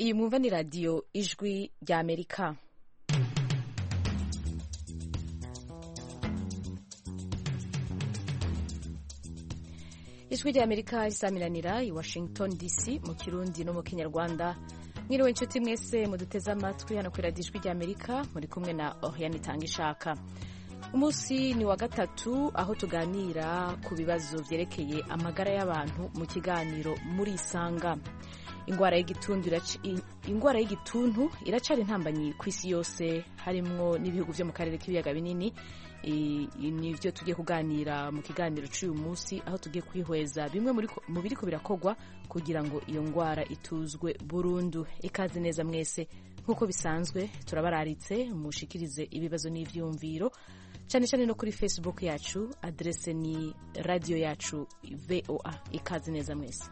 iyi mwumva ni radiyo ijwi rya Amerika. Ijwi rya Amerika risamiranira i Washington DC mu Kirundi no mu Kinyarwanda. Mwiriwe inshuti mwese muduteze amatwi hano kuri radiyo ijwi rya Amerika, muri kumwe na Oriane Itangishaka. Umunsi ni wa gatatu aho tuganira ku bibazo vyerekeye amagara y'abantu mu kiganiro muri Isanga. Ingwara y'igituntu iracari intambanyi ku isi yose, harimwo n'ibihugu vyo mu karere k'ibiyaga binini. Nivyo tugiye kuganira mu kiganiro c'uyu munsi, aho tugiye kwihweza bimwe mu biriko birakogwa kugira ngo iyo ngwara ituzwe burundu. Ikaze neza mwese, nk'uko bisanzwe turabararitse mushikirize ibibazo n'ivyumviro, cyane cyane no kuri Facebook yacu, adrese ni radio yacu VOA. Ikaze neza mwese.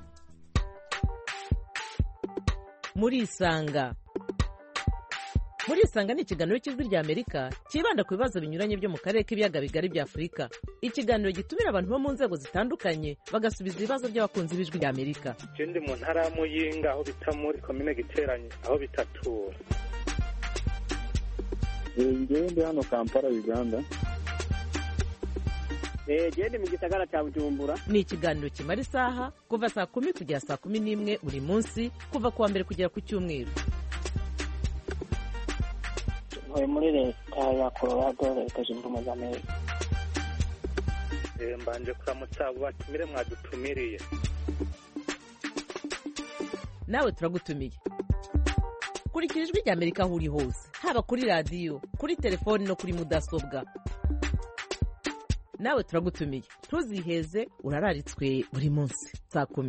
Muri Isanga ni ikiganiro cy'ijwi rya Amerika kibanda ku bibazo binyuranye byo mu karere k'ibiyaga bigari bya Afurika. Ikiganiro gitumira abantu bo mu nzego zitandukanye bagasubiza ibibazo by'abakunzi b'ijwi rya Amerika. Ndi mu ntara ya Muyinga, aho bita muri komine Giteranye, aho bitatura. Ndi hano Kampala, Uganda. Ndi mu gisagara cya Bujumbura. Ni ikiganiro kimara isaha kuva saa 10 kugera saa 11 buri munsi, kuva kuwa mbere kugera ku cyumweru. Muri leta ya Colorado, leta zunze ubumwe za Amerika. Mbanje kuramutsa abo batumire mwadutumiriye. Nawe turagutumiye. Kurikira ijwi rya Amerika aho uri hose, haba kuri radio, kuri telefoni no kuri mudasobwa. Nawe turagutumiye, ntuziheze, urararitswe buri munsi saa 10.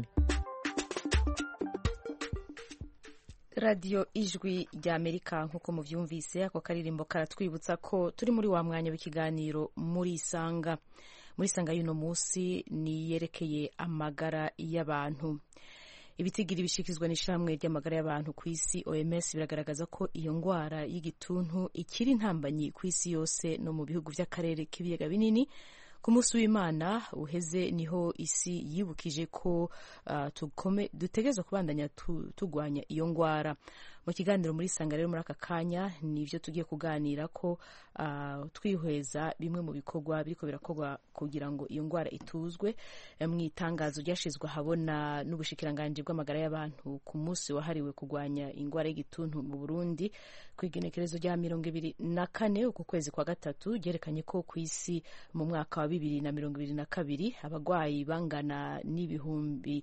Radio ijwi rya Amerika, nk'uko muvyumvise ako karirimbo karatwibutsa ko turi muri wa mwanya w'ikiganiro muri Isanga. Muri Isanga y'uno munsi ni yerekeye amagara y'abantu. Ibitigiri bishikizwa n'ishamwe ry'amagara y'abantu ku isi OMS biragaragaza ko iyo ngwara y'igituntu ikiri intambanyi ku isi yose no mu bihugu vy'akarere k'ibiyaga binini. Ku munsi w'Imana uheze niho isi yibukije ko dutegerezwa kubandanya tugwanya iyo ngwara. Mu kiganiro muri Isanga rero muri aka kanya nivyo tugiye kuganira ko twihweza bimwe mu bikorwa biriko birakogwa kugira ngo iyo ngwara ituzwe. Mu itangazo ryashizwe habona n'ubushikiranganje bw'amagara y'abantu ku munsi wahariwe kugwanya ingwara y'igituntu mu Burundi kw'igenekerezo rya 24 uku kwezi kwa gatatu, ryerekanye ko ku isi mu mwaka wa 2022 abagwayi bangana n'ibihumbi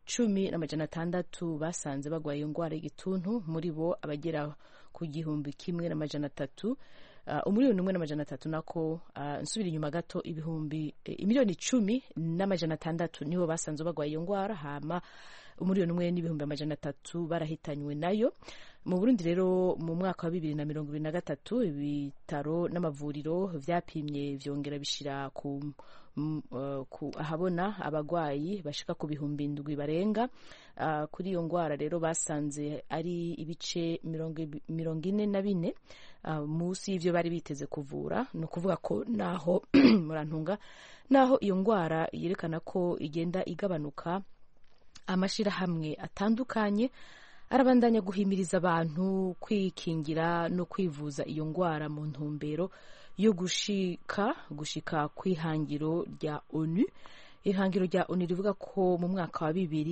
10,600 basanze bagwaye iyo ngwara y'igituntu. Muri bo abagera ku 1,300 umiliyoni 1,300 nako nsubira inyuma gato imiliyoni 10,600 nibo basanze bagwaye iyo ngwara, hama umiliyoni 1,300 barahitanywe nayo. Mu Burundi rero mu mwaka wa 2023 ibitaro n'amavuriro vyapimye vyongera bishira ku ahabona abagwayi bashika ku bihumbi 7 barenga. Kuri iyo ngwara rero basanze ari ibice 44 musi y'ivyo bari biteze kuvura. No kuvuga ko naho murantunga, naho iyo ngwara yerekana ko igenda igabanuka, amashirahamwe atandukanye arabandanya guhimiriza abantu kwikingira no kwivuza iyo ngwara mu ntumbero yo gushika kw'ihangiro rya ONU. Ihangiro rya ONU rivuga ko mu mwaka wa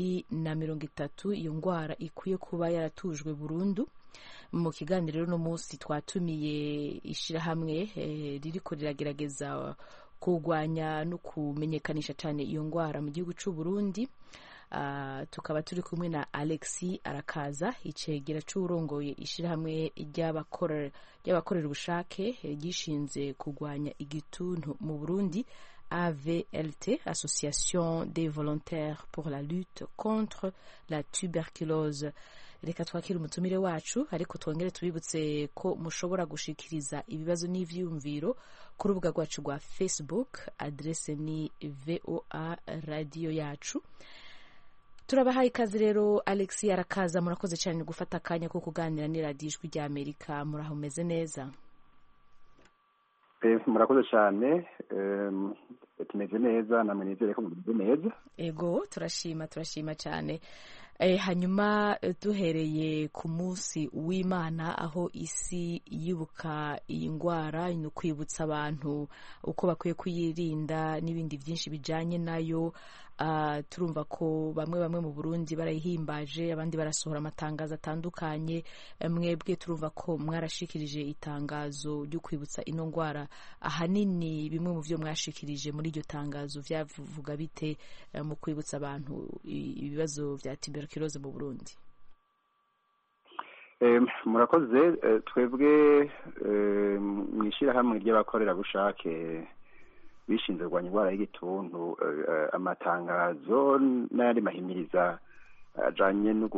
2030 iyo ngwara ikwiye kuba yaratujwe burundu. Mu kiganiro rero no munsi twatumiye ishirahamwe ririko riragerageza kugwanya no kumenyekanisha cyane iyo ngwara mu gihugu c'u Burundi. Tukaba turi kumwe na Alexis Arakaza, icegera c'urongoye ishirahamwe ry'abakorera ubushake gishinze kugwanya igituntu mu Burundi, AVLT, Association des volontaires pour la lutte contre la tuberculose. Reka twakira umutumire wacu, ariko twongere tubibutse ko mushobora gushikiriza ibibazo n'ivyumviro ku rubuga rwacu rwa Facebook, adrese ni VOA radio yacu. Turabahaye ikaze rero. Alexis Arakaza, murakoze cyane gufata akanya ko kuganira ni radio ijwi rya Amerika. Muraho meze neza? Murakoze cyane, tumeze neza, namwe nizere ko mumeze neza. Ego turashima cyane. hanyuma duhereye ku munsi w'Imana aho isi yibuka iyi ndwara ni ukwibutsa abantu uko bakwiye kuyirinda n'ibindi byinshi bijyanye nayo. Turumva ko bamwe mu Burundi barayihimbaje, abandi barasohora amatangazo atandukanye. Mwebwe turumva ko mwarashikirije itangazo ryo kwibutsa ino ndwara. Ahanini bimwe mu byo mwashikirije muri iryo tangazo byavuga bite mu kwibutsa abantu ibibazo bya tuberculose mu Burundi? Murakoze. Twebwe mu ishyirahamwe ry'abakorerabushake bishinzwe kurwanya indwara y'igituntu, amatangazo n'ayandi mahimiriza ajanye no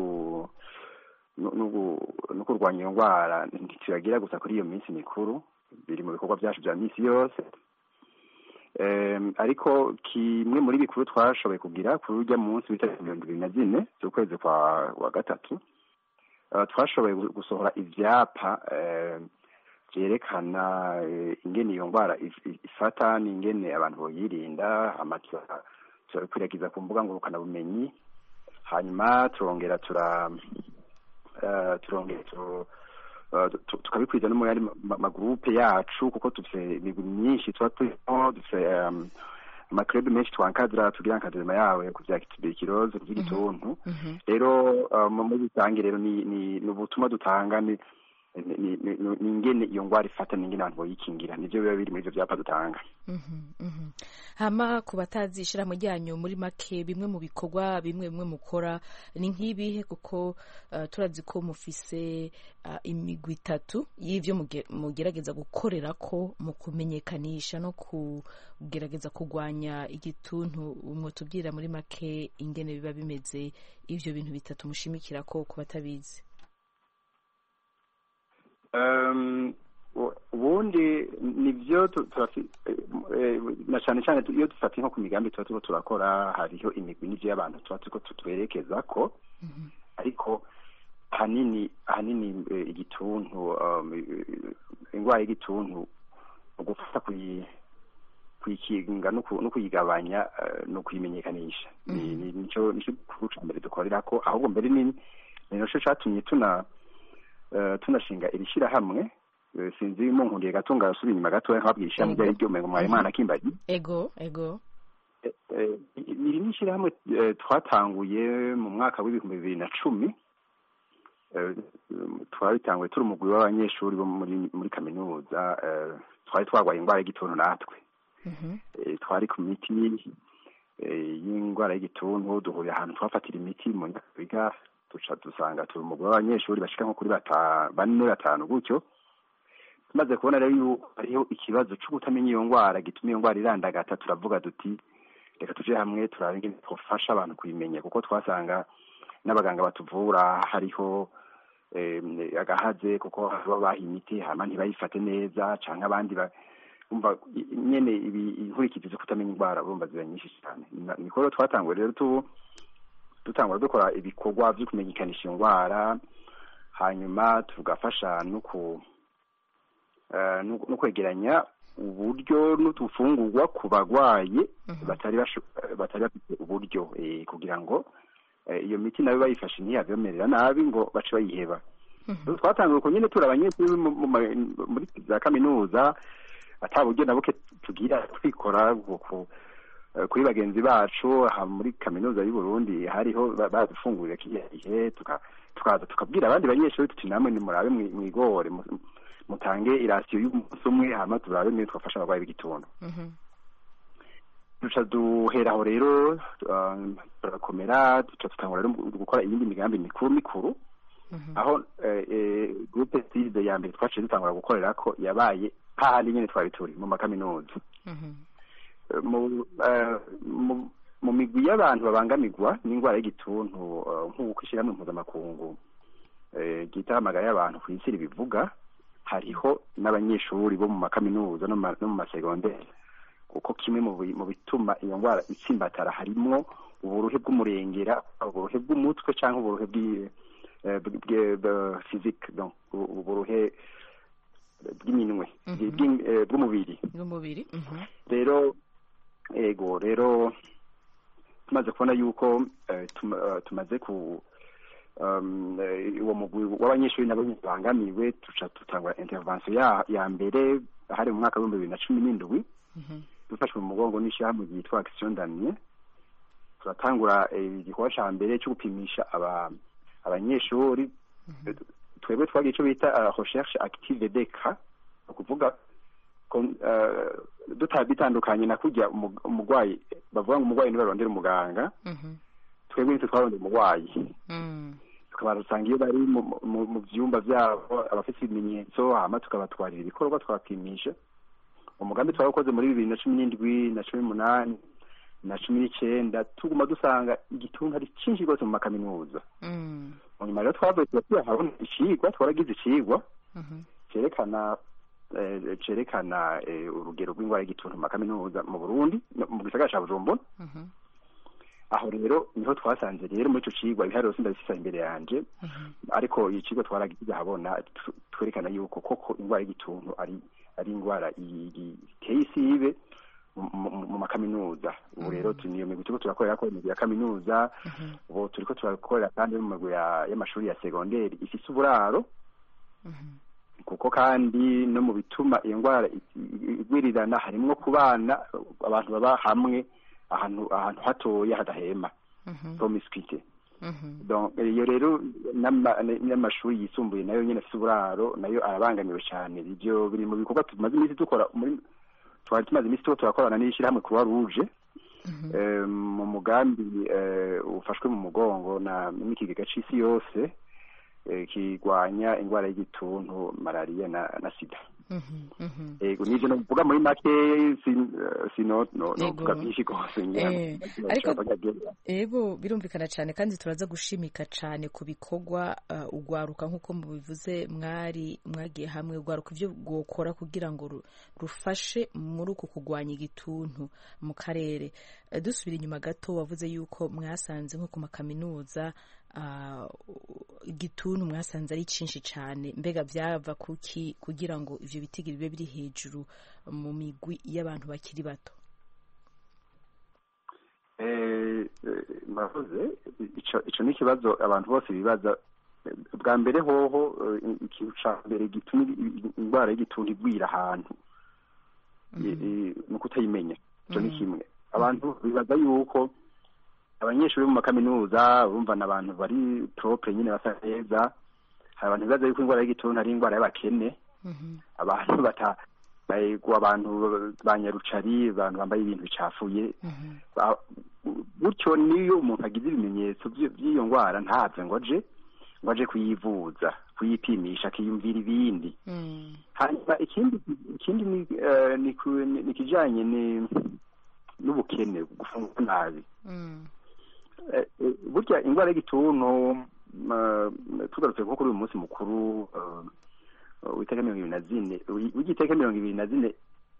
kurwanya iyo ndwara ntituyagira gusa kuri iyo minsi mikuru, biri mu bikorwa byacu bya minsi yose. Ariko kimwe muri bikuru twashoboye kugira kuri urya munsi w'itariki 24 z'ukwezi kwa gatatu, twashoboye gusohora ivyapa vyerekana ingene iyo ndwara ifata n'ingene abantu boyirinda. Turakwiragiza ku mbuga ngurukanabumenyi, hanyuma turongera tukabikwiza no mu yandi magrupe yacu, kuko dufite imigwi myinshi tuba turimo, dufite amaklub menshi twankadira tugira nkadema yawe ku vya tuberculose by'igituntu. Rero mu bitangi rero ni ubutumwa dutanga ni ingene iyo ndwara ifata n'ingene abantu boyikingira, nivyo biba biri muri ivyo vyapa dutanga. Hama ku batazishira mu ryanyu muri make, bimwe mu bikorwa bimwe mukora ni nk'ibihe? Kuko turazi ko mufise imigwi 3 y'ivyo mugerageza gukorera ko mu kumenyekanisha no kugerageza kugwanya igituntu. Mwotubwira muri make ingene biba bimeze ivyo bintu 3 mushimikira ko ku batabizi? Ubundi nivyo na cyane iyo dufata nko ku migambi tuba turiko turakora, hariho imigwi n'ivyo y'abantu tuba turiko tutwerekeza ko. Ariko ahanini igituntu, indwara y'igituntu ugufata kuyikinga no kuyigabanya no kuyimenyekanisha, nico mbere dukorera ko. Ahubwo mbere ni naco catumye tunashinga iri shyirahamwe. Sinzi mu nkundiye gatunga asubira inyuma gato nkababwira ishyirahamwe ryari ryomeye mu Imana Kimbaji. Ego iri ni ishyirahamwe twatanguye mu mwaka w'2010. Twabitanguye turi umugwi w'abanyeshuri bo muri kaminuza. Twari twarwaye indwara y'igituntu natwe. Twari ku miti y'indwara y'igituntu, duhurira ahantu twafatira imiti mu Nyakabiga, dusanga turi umugwi w'abanyeshuri bashika nko kuri 4-5 gutyo. Tumaze kubona rero yuko hariho ikibazo cyo kutamenya iyo ndwara gituma iyo ndwara irandagata, turavuga duti reka tuje hamwe turabe ingene twofasha abantu kuyimenya, kuko twasanga n'abaganga batuvura hariho agahaze, kuko babaha imiti hama ntibayifate neza, canke abandi umva nyene inkurikizi zo kutamenya indwara urumva ziba nyinshi cyane. Niko twatanguye rero dutangura dukora ibikorwa byo kumenyekanisha iyo ndwara, hanyuma tugafasha no kwegeranya uburyo n'utufungurwa ku bagwayi batari bafite uburyo, kugira ngo iyo miti nayo bayifashe ntiyabemerera nabi ngo bace bayiheba. Twatanguye uko nyine turi abanyeshuri muri za kaminuza, ataburyo nabuke tugira twikora kuri bagenzi bacu muri kaminuza y'u Burundi. Hariho badufungurira kiriya gihe, tukaza tukabwira abandi banyeshuri tuti namwe nimurabe mwigore mutange irasiyo y'umunsi umwe, hama turabe mwe twafasha abarwayi b'igituntu. Duca duheraho rero turakomera, tutangura gukora iyindi migambi mikuru. Aho groupe side ya mbere twaciye dutangura gukorera ko yabaye hahandi nyene twari turi mu makaminuza. Mu migwi y'abantu babangamirwa n'indwara y'gituntu, nk'uko ishyirahamwe mpuzamakungu ryitahamagara y'abantu ku isi bivuga, hariho n'abanyeshuri bo mu makaminuza no mu masegonderi, kuko kimwe mu bituma iyo ndwara itsimbatara harimwo uburuhe bw'umurengera, uburuhe bw'umutwe cyangwa uburuhe physique, donc uburuhe bw'iminwe bw'umubiri. Rero tumaze kubona yuko tumaze uwo mugwi w'abanyeshuri nabo bangamiwe tuca tutangura intervention ya mbere hari mu mwaka wa 2017 dufashwe mu mugongo n'ishyirahamwe ryitwa Action Damien turatangura igikorwa ca mbere cyo gupimisha abanyeshuri twebwe twagiye icyo bita recherche active d'eca kuvuga bitandukanye na kujya umugwayi bavuga ngo umugwayi nibarondera umuganga twebwe nitwe twarondera umugwayi tukaba dusanga iyo bari mu byumba byabo abafite ibimenyetso hama tukabatwarira ibikorwa twapimisha umugambi twakoze muri 2017 na 2018 na 2019 tuguma dusanga igituntu ari cyinshi rwose mu makaminuza nyuma rero twavuye tuyahabona ikigwa twaragize ikigwa cerekana urugero rw'indwara y'igituntu mu makaminuza mu Burundi mu gisagara ca Bujumbura aho rero niho twasanze rero muri ico cigwa ibiharuro sindabifisa imbere yanje ariko ikigo twaragize habona twerekana yuko koko indwara y'igituntu ari indwara iteye isibe mu makaminuza ubu rero niyo migwi turiko turakorera ko imigwi ya kaminuza ubu turiko turakorera kandi mu migwi y'amashuri ya segonderi ifise uburaro kuko kandi no mu bituma iyo ndwara igwirirana harimwo ku bana abantu baba hamwe ahantu hatoya hadahema promiscuity donc iyo rero n'amashuri yisumbuye nayo nyene afise uburaro nayo arabangamiwe cyane ibyo biri mu bikorwa tumaze iminsi dukora twari tumaze iminsi turakorana n'ishyirahamwe Croix Rouge mu mugambi ufashwe mu mugongo n'ikigega c'isi yose kigwanya indwara y'igituntu malaria na sida ego nivyo novuga muri make sino novuga byinshi rwose ego birumvikana cyane kandi turaza gushimika cyane ku bikorwa ugwaruka nk'uko mubivuze mwagiye hamwe ugwaruka ivyo gukora kugira ngo rufashe muri uku kugwanya igituntu mu karere dusubira inyuma gato wavuze yuko mwasanze nko ku makaminuza igituntu mwasanze ari cyinshi cyane mbega byava kuki kugira ngo ivyo bitigiri bibe biri hejuru mu migwi y'abantu bakiri bato murakoze ico ni ikibazo abantu bose bibaza bwa mbere hoho ikintu ca mbere gituma indwara y'igituntu igwira ahantu ni ukutayimenya ico ni kimwe abantu bibaza yuko abanyeshuri mu makaminuza bumva n'abantu bari propre nyine basa neza hari abantu bibaza yuko indwara y'igituntu ari indwara y'abakene abantu abantu banyarucari abantu bambaye ibintu bicafuye gutyo niyo umuntu agize ibimenyetso by'iyo ndwara ntave ngo aje kuyivuza kuyipimisha akiyumvira ibindi hanyuma ikindi ni kijanye n'ubukene gufungura nabi burya indwara y'igituntu tugarutse nko kuri uyu munsi mukuru w'iteka 2024 w'igiteka 2024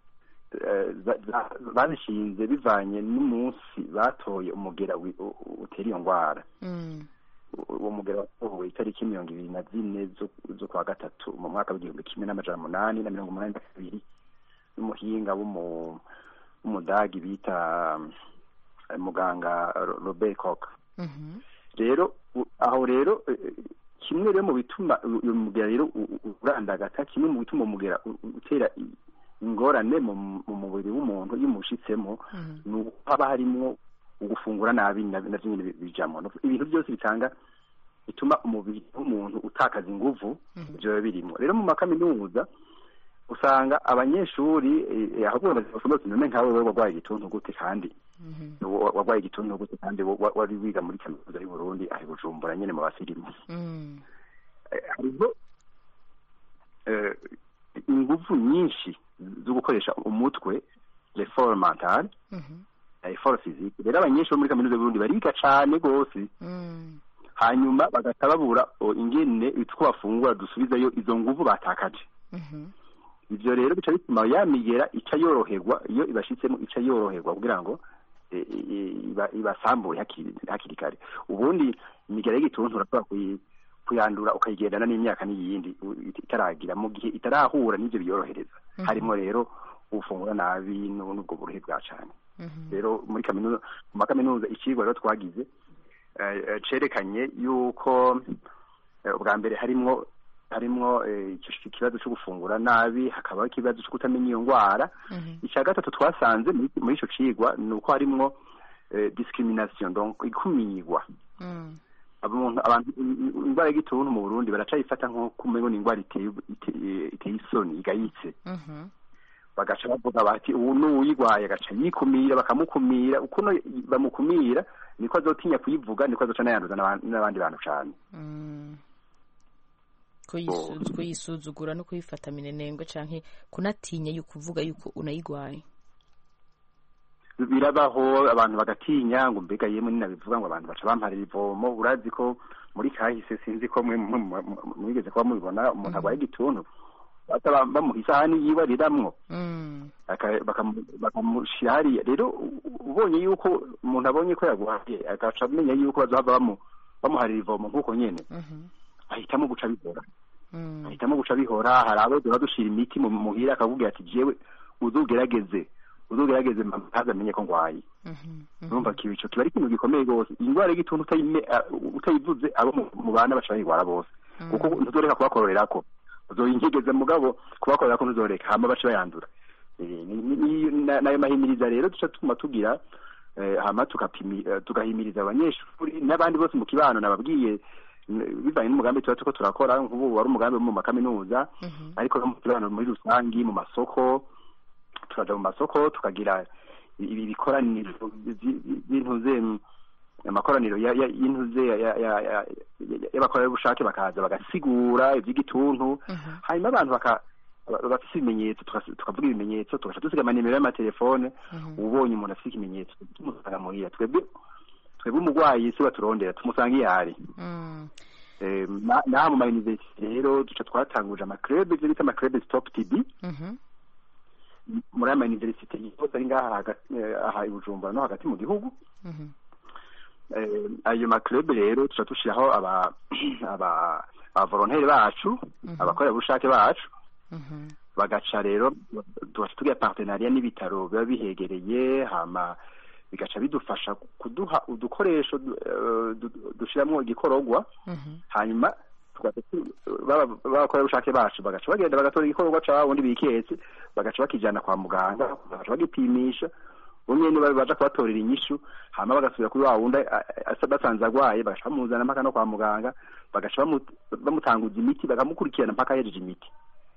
bazishinze bivanye n'umunsi batoye umugera utera iyo ndwara uwo mugera watowe itariki 2024 zo kwa gatatu mu mwaka w'1882 n'umuhinga w'umudagi bita muganga Robert Koch rero aho rero kimwe rero mu bituma uyu mugera rero urandagata kimwe mu bituma umugera utera ingorane mu mubiri w'umuntu iyo umushitsemo ni haba harimo ugufungura nabi navyo nyine bijamo ibintu byose bitanga bituma umubiri w'umuntu utakaza inguvu byo birimo rero mu makaminuza usanga abanyeshuri ahubwo bazofundotse none nkawe wewe wagwaye igituntu gute kandi wagwaye igituntu gute kandi wari wiga muri kaminuza y'u Burundi ahi Bujumbura nyene mu basirimu hariho inguvu nyinshi zo gukoresha umutwe l'effort mental effort physique rero abanyeshuri muri kaminuza y'u Burundi bariga cane gose hanyuma bagatababura ingene itwo bafungura dusubizayo izo nguvu batakaje ivyo rero bica bituma yamigera ica yoroherwa iyo ibashitsemo ica yoroherwa kugira ngo ibasambure hakiri kare ubundi imigera y'igituntu urashobora kuyandura ukayigendana n'imyaka n'iyindi itaragira mu gihe itarahura n'ivyo biyorohereza harimo rero ufungura nabi n'ubwo buruhe bwa cane rero muri kaminuza mu makaminuza icigwa rero twagize cerekanye yuko ubwa mbere harimwo ikibazo cyo gufungura nabi, hakabaho ikibazo cyo kutamenya iyo ndwara. Icya gatatu twasanze muri ico cigwa ni uko harimwo discrimination, donc ikumirwa. Abantu indwara y'igituntu mu Burundi baracayifata nko kumengo ni indwara iteye isoni, igayitse. Bagaca bavuga bati ubu n'uyigwaye agaca yikumira, bakamukumira. Uko bamukumira niko azotinya kuyivuga, niko azoca nayanduza n'abandi bantu cyane. Kuyisuzugura no kuyifata minenengwe canke kunatinya yukuvuga yuko unayigwaye. Birabaho abantu bagatinya ngo mbega yemwe ninabivuga ngo abantu baca bamparira ivomo. Urazi ko muri kahise, sinzi ko mwigeze kuba mubibona, umuntu agwaye igituntu bamuha isahani yiwe ariramwo bakamushira hariya. Rero ubonye yuko umuntu abonye ko yagwaye agaca amenya yuko bazohava bamuharira ivomo nk'uko nyene, ahitamo guca bihora. Hari abo duha dushira imiti mu muhira akakubwira ati jewe uzugerageze ntazamenye ko ngwaye. Urumva ico kiba ari ikintu gikomeye rwose. Indwara y'igituntu utayivuze abo mu bana baca bayigwara bose, kuko ntuzoreka kubakororerako, uzoyingegeze mugabo kubakorerako ntuzoreka, hama baca bayandura. Nayo mahimiriza rero duca tuma tugira, hama tugahimiriza abanyeshuri n'abandi bose mu kibano. Nababwiye bivanye n'umugambi tuba turiko turakora, nk'ubu wari umugambi mu makaminuza, ariko no mu kibano muri rusangi, mu masoko. Turaja mu masoko tukagira ibikoraniro y'intuze, amakoraniro y'intuze y'abakorerabushake, bakaza bagasigura ivy'igituntu. Hanyuma abantu bafise ibimenyetso, tukavuga ibimenyetso, tugaca dusiga amanimero y'amatelefone. Ubonye umuntu afise ikimenyetso tumusanga muhira. Twebwe umugwayi si baturondera, tumusanga iyo ari. Naha mu mayuniversite rero duca twatanguje amakrebe, ivyo bita amakrebe Stop TB. Muri aya mayuniversite yose ari ngaha aha i Bujumbura no hagati mu gihugu. Ayo makrebe rero tuca dushiraho aba volontaire bacu, abakorerabushake bacu. Bagaca rero tugaca tugira partenariat n'ibitaro biba bihegereye, hama bigaca bidufasha kuduha udukoresho dushiramwo igikororwa. Hanyuma babakorerabushake bacu bagaca bagenda bagatora igikororwa cabo ubundi biketse, bagaca bakijana kwa muganga, bagaca bagipimisha. Nyene baja kubatorera inyishu, hama bagasubira kuri wa wundi basanze agwaye, bagaca bamuzana mpaka no kwa muganga, bagaca bamutanguza imiti, bakamukurikirana mpaka yejeje imiti.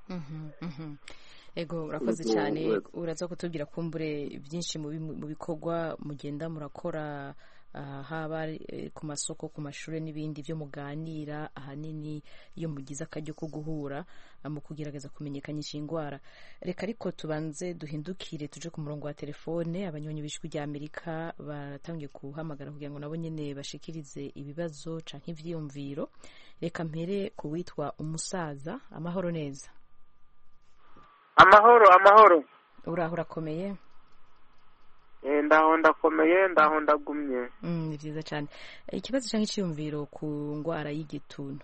Ego urakoze cyane. Uraza kutubwira kumbure byinshi mu bikorwa mugenda murakora, haba ku masoko, ku mashuri n'ibindi byo muganira, ahanini iyo mugize akaryo ko guhura mu kugerageza kumenyekanisha indwara. Reka ariko tubanze duhindukire tuje ku murongo wa telefone. Abanyonyi b'Ijwi rya Amerika baratangiye guhamagara kugira ngo nabo nyene bashikirize ibibazo canke ivyiyumviro. Reka mpere ku witwa umusaza. Amahoro neza. Amahoro. Uraho urakomeye? Ndaho ndakomeye, ndaho ndagumye. Ni byiza cyane. Ikibazo cyangwa icyiyumviro ku ndwara y'igituntu?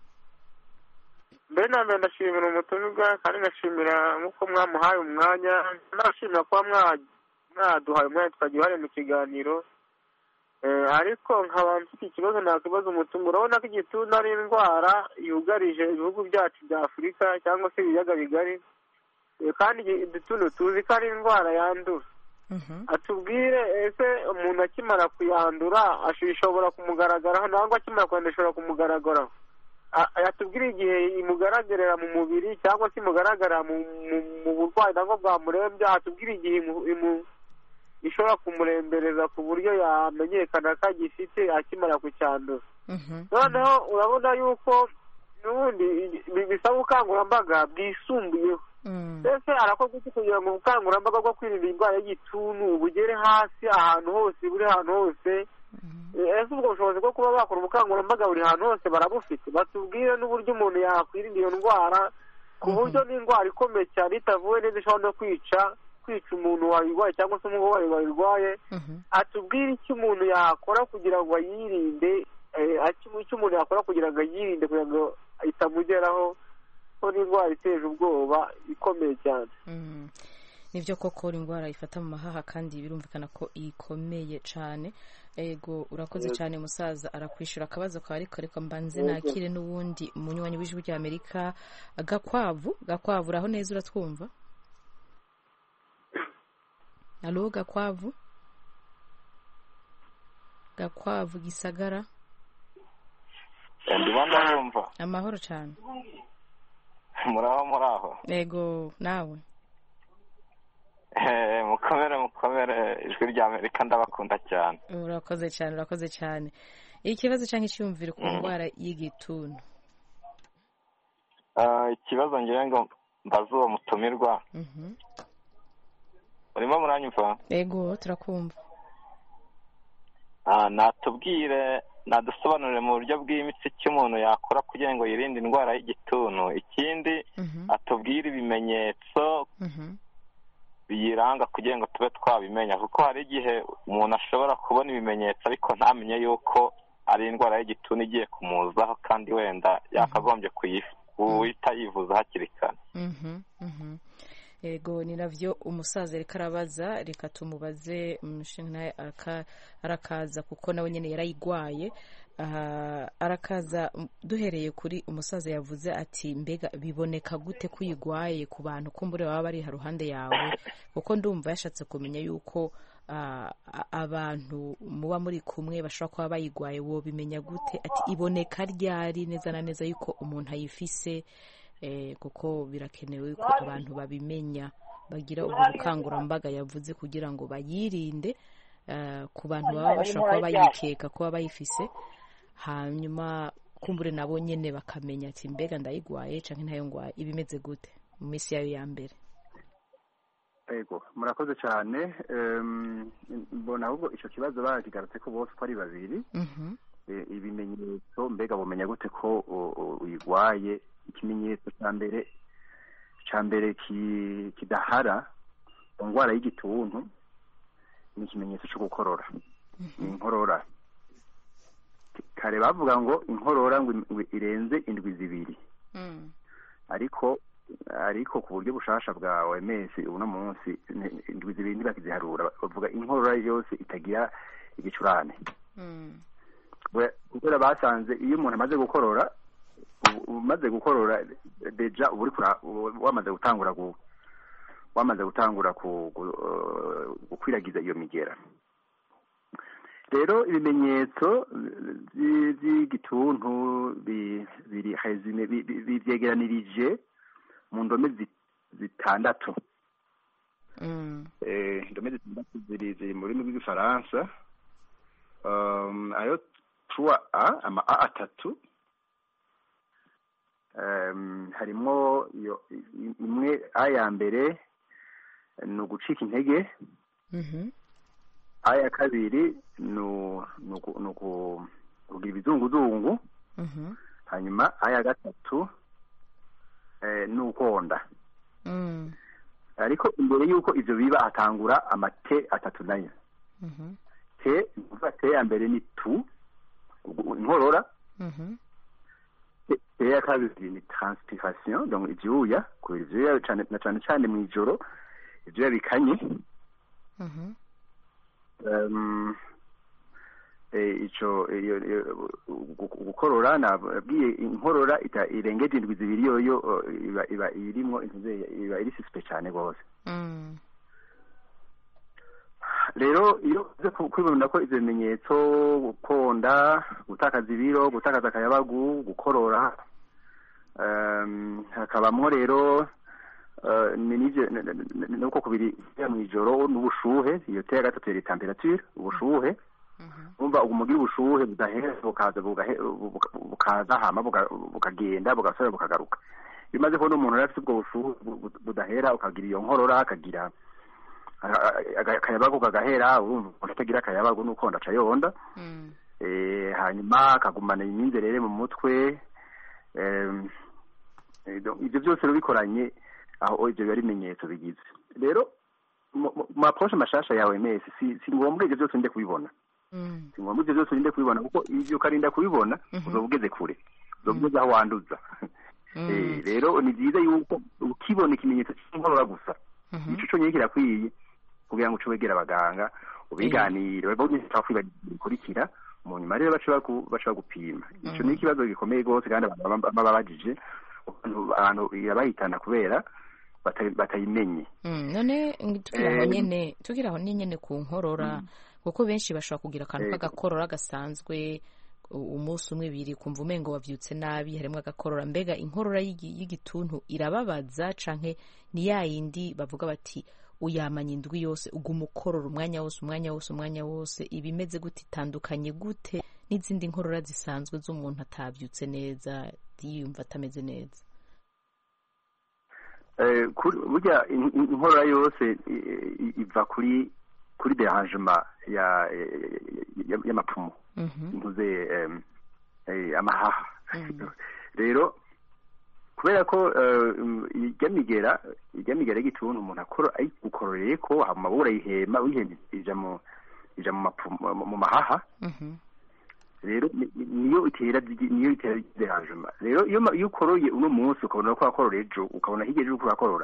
Mbere na mbere ndashimira umutumirwa, kandi ndashimira nk'uko mwamuhaye umwanya. Ndashimira kuba mwaduhaye umwanya tukagira uruhare mu kiganiro. Ariko nkaba mfite ikibazo nakibaza umutungo. Urabona ko igituntu ari indwara yugarije ibihugu byacu bya Afurika cyangwa se ibiyaga bigari, kandi igituntu tuzi ko ari indwara yandura. Atubwire, ese umuntu akimara kuyandura ashobora kumugaragaraho, nangwa akimara kuyandura ishobora kumugaragaraho? Atubwire igihe imugaragarira mu mubiri cyangwa se imugaragara mu burwayi nabwo bwamurembye. Atubwire igihe ishobora kumurembereza ku buryo yamenyekana ko agifite akimara kucyandura. Noneho urabona yuko n'ubundi bisaba ubukangurambaga bwisumbuyeho. Ese arakorwa iki kugira ngo ubukangurambaga bwo kwirinda indwara y'igituntu bugere hasi ahantu hose, buri hantu hose? Ese ubwo bushobozi bwo kuba bakora ubukangurambaga buri hantu hose barabufite? Batubwire n'uburyo umuntu yakwirinda iyo ndwara, ku buryo n'indwara ikomeye cyane itavuwe neza ishobora no kwica umuntu wayirwaye cyangwa se umurwayi wayirwaye. Atubwire icyo umuntu yakora kugira ngo ayirinde, icyo umuntu yakora kugira ngo ayirinde kugira ngo itamugeraho, ko n'indwara iteje ubwoba ikomeye cyane. nivyo koko indwara ifata mu mahaha kandi birumvikana ko ikomeye cane. Ego urakoze cyane musaza, arakwishura akabazo kawe, ariko mbanze nakire n'ubundi umunywanyi w'ijwi rya Amerika. Gakwavu uraho neza, uratwumva? Alo Gakwavu Gisagara. Ndibanda yumva. Amahoro cyane. Muraho. Ego nawe. Mukomere ijwi rya Amerika ndabakunda cyane. Urakoze cyane. Ikibazo cyangwa icyumviro ku ndwara y'igituntu? Ikibazo ngira ngo mbaze uwo mutumirwa. Urimo muranyumva? Ego turakumva. Natubwire, nadusobanurire mu buryo bw'imitsi cy'umuntu yakora kugira ngo yirinde indwara y'igituntu. Ikindi atubwire ibimenyetso biyiranga kugira ngo tube twabimenya, kuko hari igihe umuntu ashobora kubona ibimenyetso ariko ntamenye yuko ari indwara y'igituntu igiye kumuzaho, kandi wenda yakagombye kuhita yivuza hakiri kare. Ego ni navyo umusaza reka arabaza, reka tumubaze naye arakaza kuko nawe nyene yarayigwaye. Arakaza duhereye kuri umusaza yavuze ati mbega biboneka gute kuyigwaye ku bantu kumbure baba bari haruhande yawe, kuko ndumva yashatse kumenya yuko abantu muba muri kumwe bashobora kuba bayigwaye, wo bimenya gute? Ati iboneka ryari neza na neza yuko umuntu ayifise, kuko birakenewe ko abantu babimenya, bagira ubwo bukangurambaga yavuze kugira ngo bayirinde ku bantu baba bashobora kuba bayikeka kuba bayifise, hanyuma kumbure nabo nyene bakamenya ati mbega ndayigwaye canke ntayo ngwaye, ibimeze gute mu minsi yayo ya mbere. Ego murakoze cyane. Mbona ahubwo ico kibazo bakigarutse ko bose ari babiri. Ibimenyetso mbega bumenya gute ko uyigwaye? Ikimenyetso cya mbere kidahara indwara y'igituntu ni ikimenyetso cyo gukorora. Inkorora kare bavuga ngo inkorora ngo irenze indwi zibiri, ariko ku buryo bushasha bwa OMS uno munsi indwi zibiri ntibakiziharura, bavuga inkorora yose itagira igicurane. Kubera basanze iyo umuntu amaze gukorora deja wamaze gutangura gukwiragiza iyo migera. Rero ibimenyetso by'igituntu bivyegeranirije mu ndome zitandatu. Indome zitandatu ziri mu rurimi rw'igifaransa, ayo 3A, ama A atatu. Harimo imwe A ya mbere ni ugucika intege. A ya kabiri ni kugira ibizunguzungu. Hanyuma A ya gatatu ni ukonda. Ariko imbere y'uko ivyo biba hatangura amate atatu nayo. T ya mbere ni tu, inkorora. T ya kabiri ni transpiration, donc ivyuya, ivyuya cyane mu ijoro, ivyuya bikanye. Ico gukorora nabwiye inkorora irengeje indwi zibiri yoyo iba irimo iba iri suspect cyane gose. Rero iyo uze kwibona ko ivyo bimenyetso, gukonda, gutakaza ibiro, gutakaza akayabagu, gukorora, hakabamwo rero nuko kubiri mu ijoro n'ubushuhe, iyo teye gatatu ya temperature, ubushuhe. Umva umugira ubushuhe budahera bukaza hama bukagenda bugasubira bukagaruka. Bimaze kubona umuntu afite ubwo bushuhe budahera, ukagira iyo nkorora, akagira akayabagu kagahera, urumva utagira akayabagu n'ukonda cayonda. Hanyuma akagumana iminzerere mu mutwe. Ibyo byose rubikoranye aho ibyo bari bimenyetso bigize. Rero mu approche mashasha yawe mesi si ngombwa ibyo byose nde kubibona. Si ngombwa ibyo byose nde kubibona, kuko ibyo karinda kubibona uzobugeze kure, uzobugeze aho wanduza. Rero ni byiza yuko ukibona ikimenyetso cy'inkorora gusa ico conyene kirakwiye kugira ngo uce wegera abaganga ubiganire babonye bikurikira mu nyuma rero baca bagupima ico ni ikibazo gikomeye rwose kandi abantu babajije abantu yabahitana kubera batayimenye. None tugira aho nyene ku nkorora kuko benshi bashobora kugira akantu k'agakorora gasanzwe umunsi umwe ibiri kumva umengo wavyutse nabi harimo agakorora. Mbega inkorora y'igituntu irababaza canke ni yayindi bavuga bati uyamanya indwi yose uguma ukorora umwanya wose ibimeze gute, itandukanye gute n'izindi nkorora zisanzwe z'umuntu atavyutse neza yiyumva atameze neza? Burya inkorora yose iva kuri derangement y'amapfumo intuze amahaha. Rero kubera ko ijya migera y'igituntu umuntu gukororeye ko amabura yihema ija mu mahaha. Rero niyo itera derangement. Rero iyo ukoroye uno munsi ukabona ko wakorora ejo ukabona hirya ejo urakorora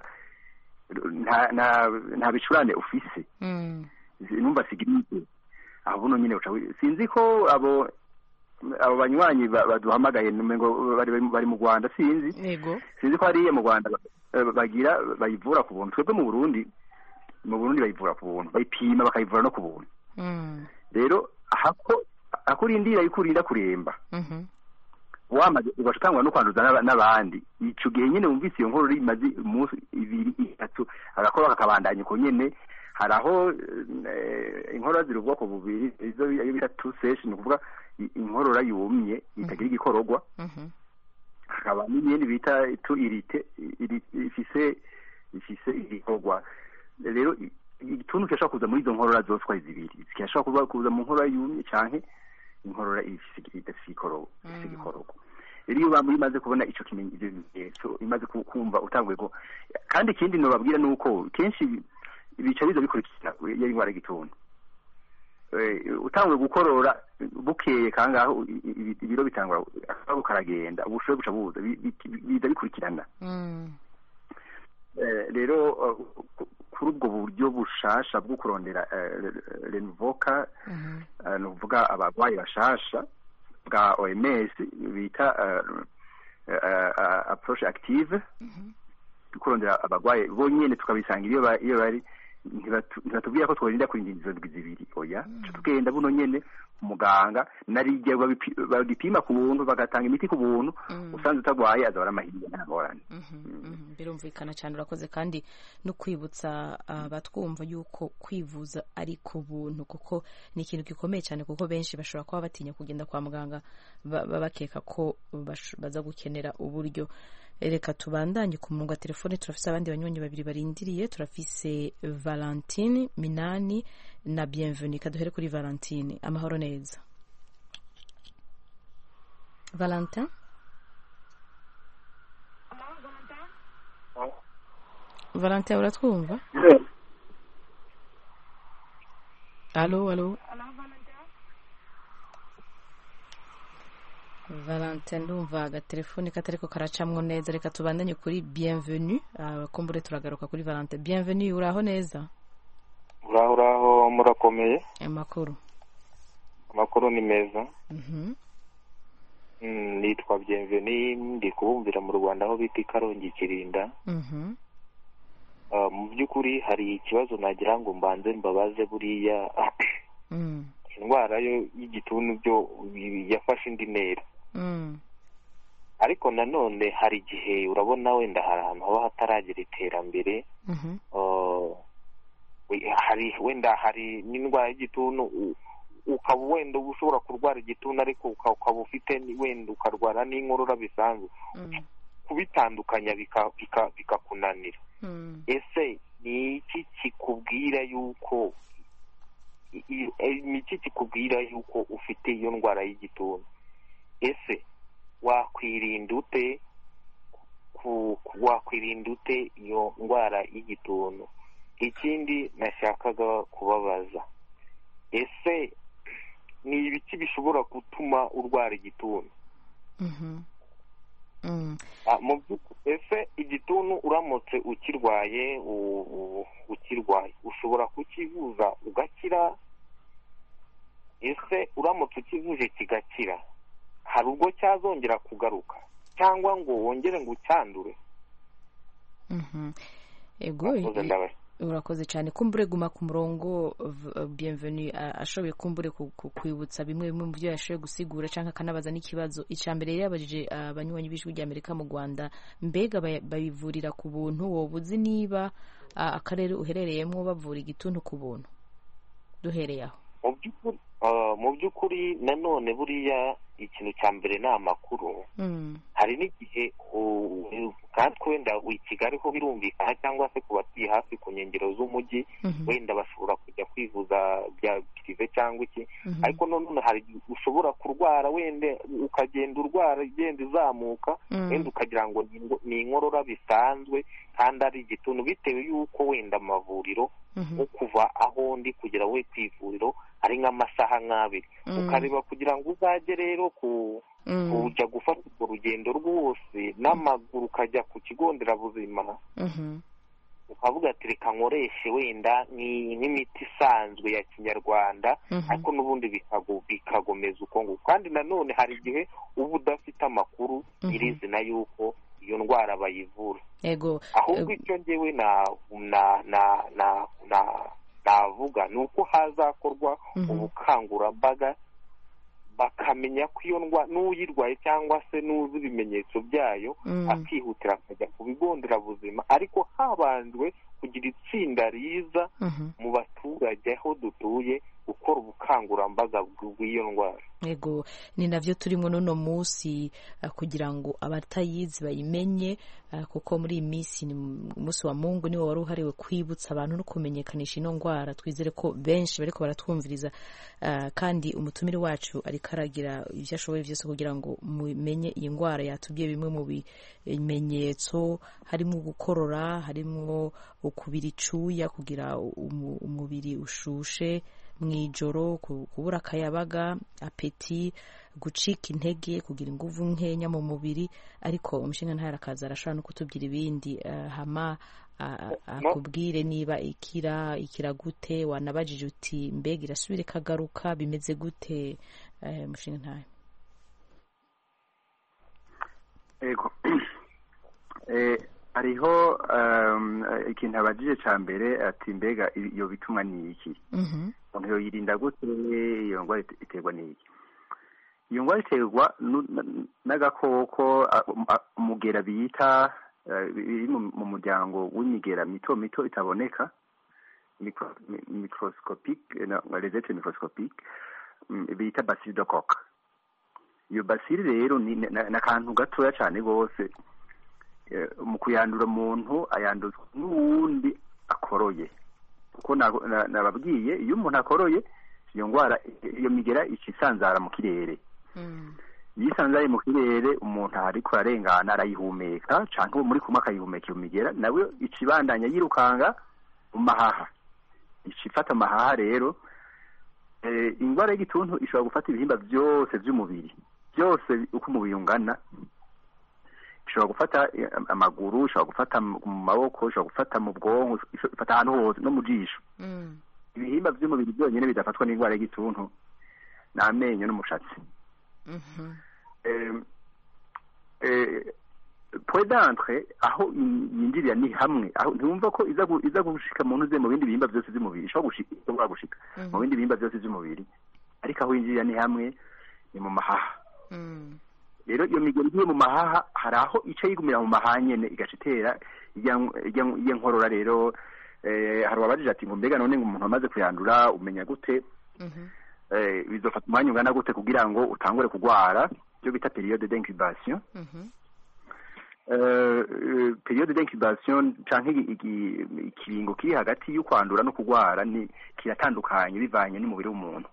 nta bicurane ufise numva sigiripe aho buno nyine sinzi ko abo banywanyi baduhamagaye ngo bari mu Rwanda sinzi ko hariya mu Rwanda bayivura ku buntu. Twebwe mu Burundi bayivura ku buntu, bayipima bakayivura no ku buntu. Rero akurindira ikurinda kuremba wamaze ugatangwa no kwanduza n'abandi ico gihe nyene wumvise iyo nkuru imaze umunsi 2-3 agakora kakabandanya uko nyene. Haraho inkorora ziri ubwoko bubiri, izo bita two session kuvuga inkorora yumye itagira igikororwa, hakaba n'iyindi bita two irite ifise igikorwa. Rero igituntu cyashaka kuza muri izo nkorora zose kwa zibiri, cyashaka kuza mu nkorora yumye canke inkorora ifise igikororwa. Rero iyo bamaze kubona ico kimenyetso imaze kumva utanguye ko. Kandi ikindi no babwira nuko kenshi ibica biza bikurikira iyo indwara y'igituntu utanguye gukorora bukeye kangaho ibiro bitangwa karagenda ubushobe buca buza biza bikurikirana. Rero kuri ubwo buryo bushasha bwo kurondera renvoka nuvuga abagwayi bashasha bwa OMS bita approche active kurondera abagwayi bonyene tukabisanga iyo bari ntibatubwira ko tworinda kurinda izo ndwi zibiri. Oya tugenda buno nyene umuganga narijye bagipima ku buntu bagatanga imiti ku buntu usanze utagwaye azabara amahirwe n'agorane. Birumvikana cyane urakoze kandi no kwibutsa abatwumva yuko kwivuza ari ku buntu kuko ni ikintu gikomeye cyane kuko benshi bashobora kuba batinya kugenda kwa muganga bakeka ko baza gukenera uburyo. Reka tubandanye ku murongo wa telefone. Turafise abandi banywanyi babiri barindiriye. Turafise Valentine Minani na Bienvenue. Kaduhere kuri Valentine. Amahoro neza Valentin. Valentin uratwumva? Allo Valentin ndumva agatelefone katariko karacamwo neza. Reka tubandanye kuri Bienvenue. Kumbure turagaruka kuri Valentin. Bienvenue uraho neza? Uraho murakomeye? Amakuru ni meza. Nitwa Bienvenue ndi kubumvira mu Rwanda aho bita Karongi Kirinda. Mu by'ukuri hari ikibazo nagira ngo mbanze mbabaze buriya indwara y'igituntu byo yafashe indi ntera. Ariko nanone hari igihe urabona wenda hari ahantu haba hataragira iterambere. Hari n'indwara y'igituntu ukaba wenda ushobora kurwara igituntu ariko ukaba ufite wenda ukarwara n'inkorora bisanzwe kubitandukanya bikakunanira. Ese ni iki kikubwira yuko ufite iyo ndwara y'igituntu? Ese wakwirinda ute iyo ndwara y'igituntu? Ikindi nashakaga kubabaza, ese ni ibiki bishobora gutuma urwara igituntu? ese igituntu uramutse ukirwaye ushobora kukivuza ugakira? Ese uramutse ukivuje kigakira hari ubwo cyazongera kugaruka cyangwa ngo wongere ngo ucyandure? urakoze cyane. kumbure guma ku murongo bienvenue ashoboye kumbure kwibutsa bimwe mu byo yashoboye gusigura cyangwa akanabaza n'ikibazo. icya mbere yabajije abanywanyi b'ijwi ry'Amerika mu Rwanda, mbega babivurira ku buntu? wowe uzi niba akarere uherereyemo bavura igituntu ku buntu? duhereye aho. mu by'ukuri nanone buriya ikintu cya mbere ni amakuru. hari n'igihe kandi wenda i Kigali ho birumvikana cyangwa se ku batuye hafi ku nkengero z'umujyi wenda bashobora kujya kwivuza bya pirive cyangwa iki, ariko nanone hari ushobora kurwara wenda ukagenda urwara igenda izamuka wenda ukagira ngo ni inkorora bisanzwe kandi ari igituntu, bitewe y'uko wenda amavuriro nko kuva aho ndi kugera we ku ivuriro ari nk'amasaha nk'abiri, ukareba kugira ngo uzajye rero kujya gufata urwo rugendo rwose n'amaguru ukajya ku kigo nderabuzima, ukavuga ati reka nkoreshe wenda nk'imiti isanzwe ya kinyarwanda, ariko n'ubundi bikagomeza uko nguko. kandi nanone hari igihe uba udafite amakuru nyirizina y'uko iyo ndwara bayivura. ahubwo icyo ngewe navuga ni uko hazakorwa ubukangurambaga bakamenya ko iyo ndwara n'uyirwaye cyangwa se n'uzi ibimenyetso byayo akihutira akajya ku bigo nderabuzima, ariko habanjwe kugira itsinda riza mu baturage aho dutuye gukora ubukangurambaga bw'iyo ndwara. ni navyo turimo n'uno munsi kugira ngo abatayizi bayimenye, kuko muri iyi minsi ni umunsi wa Mungu, niwo wari uhariwe kwibutsa abantu no kumenyekanisha ino ndwara. twizere ko benshi bariko baratwumviriza, kandi umutumire wacu ariko aragira ivyo ashoboye vyose kugira ngo mumenye iyi ndwara. yatubwiye bimwe mu bimenyetso, harimo gukorora, harimo ukubira icuya, kugira umubiri ushushe mw'ijoro, kubura akayabaga, apeti, gucika intege, kugira inguvu nkenya mu mubiri. ariko umushinga ntara akaza arashobora no kutubwira ibindi, hama akubwire niba ikira gute. wanabajije uti mbega irasubira ikagaruka, bimeze gute umushinga ntara? hariho ikintu abajije cya mbere ati mbega iyo bitumwa ni iki? umuntu yoyirinda gute? iyo ndwara iterwa n'iki? iyo ndwara iterwa n'agakoko umugera bita biri mu muryango w'imigera mito mito itaboneka, microscopique, les êtres microscopiques, bita bacille de coque. iyo bacille rero ni akantu gatoya cyane rwose. mu kuyandura umuntu ayanduzwa n'uwundi akoroye, kuko nababwiye iyo umuntu akoroye iyo ndwara, iyo migera isanzara mu kirere. iyo isanzaye mu kirere umuntu ariko ararengana arayihumeka, cyangwa uwo muri kumwe akayihumeka iyo migera, nawe icibandanya yirukanga mu mahaha, icifata amahaha. rero indwara y'igituntu ishobora gufata ibihimba byose by'umubiri, byose uko umubiri ungana. ishobora gufata amaguru, ishobora gufata mu maboko, ishobora gufata mu bwonko, ifata ahantu hose no mu jisho. ibihimba by'umubiri byonyine bidafatwa n'indwara y'igituntu ni amenyo n'umushatsi. point d'entre aho yinjirira ni hamwe, aho ntumva ko iza gushika mu ntuze mu bindi bihimba byose by'umubiri, ishobora gushika mu bindi bihimba byose by'umubiri, ariko aho yinjirira ni hamwe, ni mu mahaha. rero iyo migeri igiye mu mahaha hari aho ica yigumira mu mahaha nyene igaca itera ijya nkorora. rero hari ababajije ati ngo mbega none ngo umuntu amaze kuyandura umenya gute? bizofata umwanya ungana gute kugira ngo utangure kugwara? byo bita periode d'incubation. periode d'incubation canke ikiringo kiri hagati y'ukwandura no kugwara ni kiratandukanye bivanye n'umubiri w'umuntu.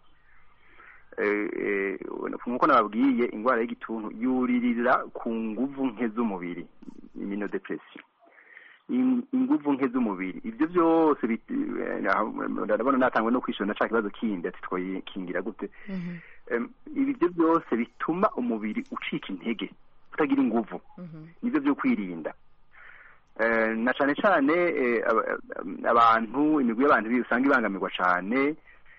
nk'uko nababwiye indwara y'igituntu yuririra ku nguvu nke z'umubiri, immunodepression, inguvu nke z'umubiri. ibyo byose ndabona natangwe no kwishura nashaka ikibazo kindi ati twoyikingira gute. ibyo byose bituma umubiri ucika intege, kutagira inguvu nibyo byo kwirinda na cyane cyane abantu imigwi y'abantu usanga ibangamirwa cyane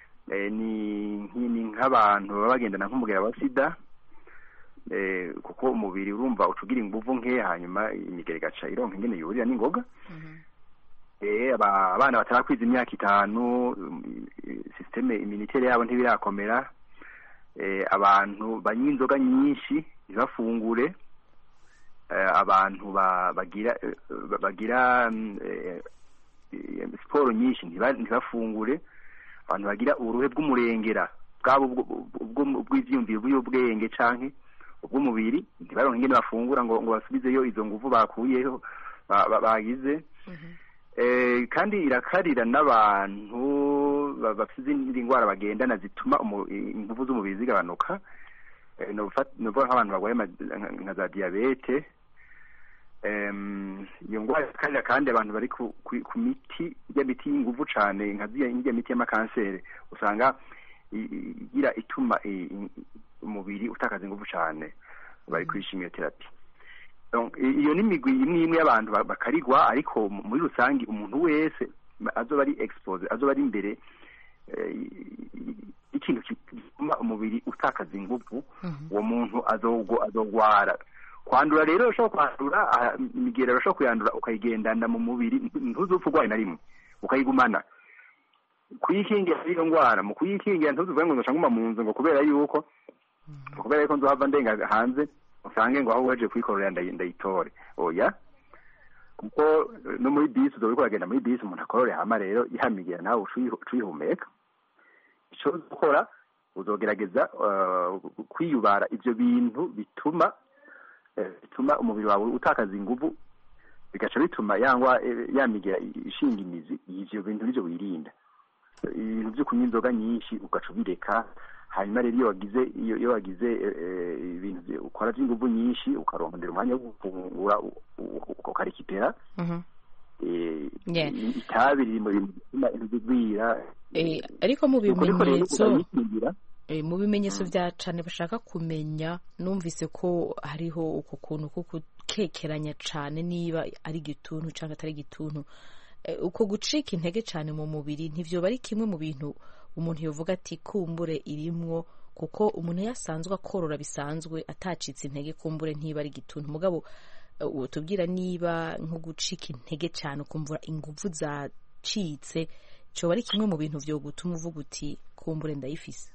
ni nk'abantu baba bagendana nk'umugera wa sida kuko umubiri urumva ucugira inguvu nke hanyuma imigeri igaca ironka ingene yurira n'ingoga abana batarakwiza imyaka 5 systeme immunitaire yabo ntibirakomera abantu banywa inzoga nyinshi ntibafungure abantu bagira siporo nyinshi ntibafungure abantu bagira uruhe bw'umurengera bwabo bw'ivyumviro bw'ubwenge canke ubw'umubiri ntibaronke ingene bafungura ngo basubizeyo izo nguvu bakuyeho bagize kandi irakarira n'abantu bafite izindi ndwara bagendana zituma inguvu z'umubiri zigabanuka novuga nk'abantu barwaye nka za diyabete iyo ndwara irakarira kandi abantu bari ku miti y'inguvu cane nka ziriya miti y'amakanseri usanga ituma umubiri utakaza inguvu cane bari kuri chimiotherapy. Iyo ni migwi imwe y'abantu bakarigwa ariko muri rusangi umuntu wese azoba ari expose azoba ari imbere ikintu gituma umubiri utakaza inguvu uwo muntu azogwara kwandura rero ushobora kwandura imigera ushobora kuyandura ukayigendana mu mubiri ntuzupfa urwaye na rimwe ukayigumana kuyikingira iyo ndwara mu kuyikingira ntuzuvuge ngo ndashaka mu nzu ngo kubera yuko nzohava ndenga hanze usange ngo aho waje kuyikorera ndayitore oya kuko no muri bisi uzo uriko uragenda muri bisi umuntu akorore hama rero ihamigera nawe ucuyihumeka ico ukora uzogerageza kwiyubara ivyo bintu bituma umubiri wawe utakaza inguvu bigaca bituma yamigera ishinga imizi ivyo bintu nivyo wirinda ibintu byo kunywa inzoga nyinshi ugaca ubireka hanyuma rero iyo wagize ibintu ukora by'inguvu nyinshi ukarondera umwanya wo gufungura ukarikipera itabi riri mu bintu bigwira ariko mu bimenyetso bya cane bashaka kumenya numvise ko hariho uko kuntu ko gukekeranya cane niba ari igituntu cyangwa atari igituntu uko gucika intege cyane mu mubiri ntivyo bari kimwe mu bintu umuntu yovuga ati kumbure irimwo kuko umuntu yasanzwe akorora bisanzwe atacitse intege kumbure ntiba ari igituntu mugabo utubwira niba nko gucika intege cyane ukumva inguvu zacitse cyo bari kimwe mu bintu vyo gutuma uvuga uti kumbure ndayifise.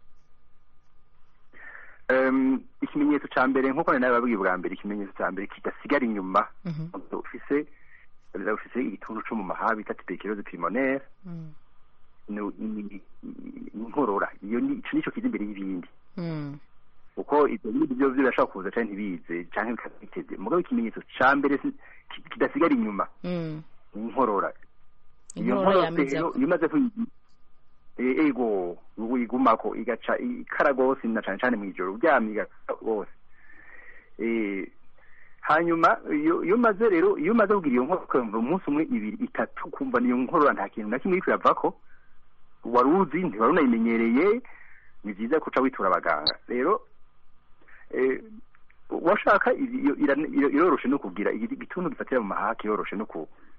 Ikimenyetso ca mbere nkuko nari babwiye bwa mbere ikimenyetso ca mbere kidasigara inyuma ufise igituntu cyo mu mahaha bita tuberculose pulmonaire inkorora iyo nico kiza imbere y'ibindi uko ibyo byo birashobora kuza cyane ntibize cyane bikabiteze mugabo ikimenyetso ca mbere kidasigara inyuma inkorora iyo nkorora rero iyo maze ego wigumako igaca ikaragosi na cyane mu ijoro uryamiga bose hanyuma iyo maze kugira iyo nkorora umunsi umwe 2 3 kumva niyo nkorora nta kintu na kimwe kuyavako waruzi ntibarunayimenyereye ni byiza kuca witura abaganga rero washaka iroroshe no kugira igituntu gifatira mu mahaha kiroroshe no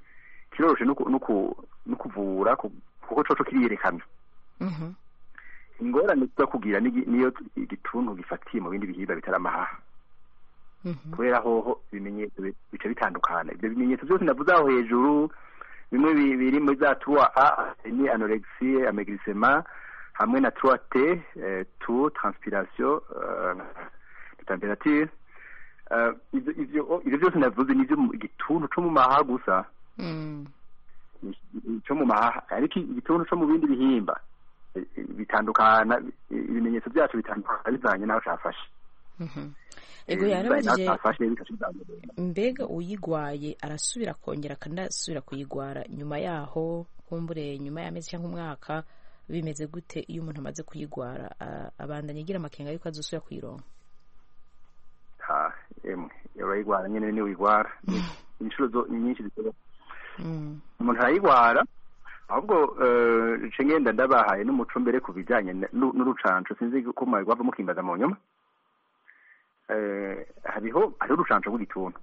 kuvura kuko coco kiriyerekana ingorane zo kugira niyo igituntu gifatiye mu bindi bihimba bitari amahaha kubera hoho ibimenyetso bica bitandukana ibyo bimenyetso byose navuze aho hejuru bimwe biri muri za 3A ni anorexie amaigrissement hamwe na 3T tout transpiration temperature ivyo byose navuze nivyo igituntu cyo mu mahaha gusa cyo mu mahaha ariko igituntu cyo mu bindi bihimba bitandukana ibimenyetso byacu bitandukana bizanye naho cyafashe ego yarabajije mbega uyigwaye arasubira kongera kandi asubira kuyigwara nyuma yaho kumbure nyuma y'amezi cyangwa umwaka bimeze gute iyo umuntu amaze kuyigwara abandanya agira amakenga yuko azosubira kuyironka urayigwara nyene ni wigwara inshuro nyinshi zitoro umuntu arayigwara ahubwo ngenda ndabahaye n'umuco mbere ku bijyanye n'urucanco sinzi ko mwari gwava mukimbaza mu nyuma hariho urucanco rw'igituntu.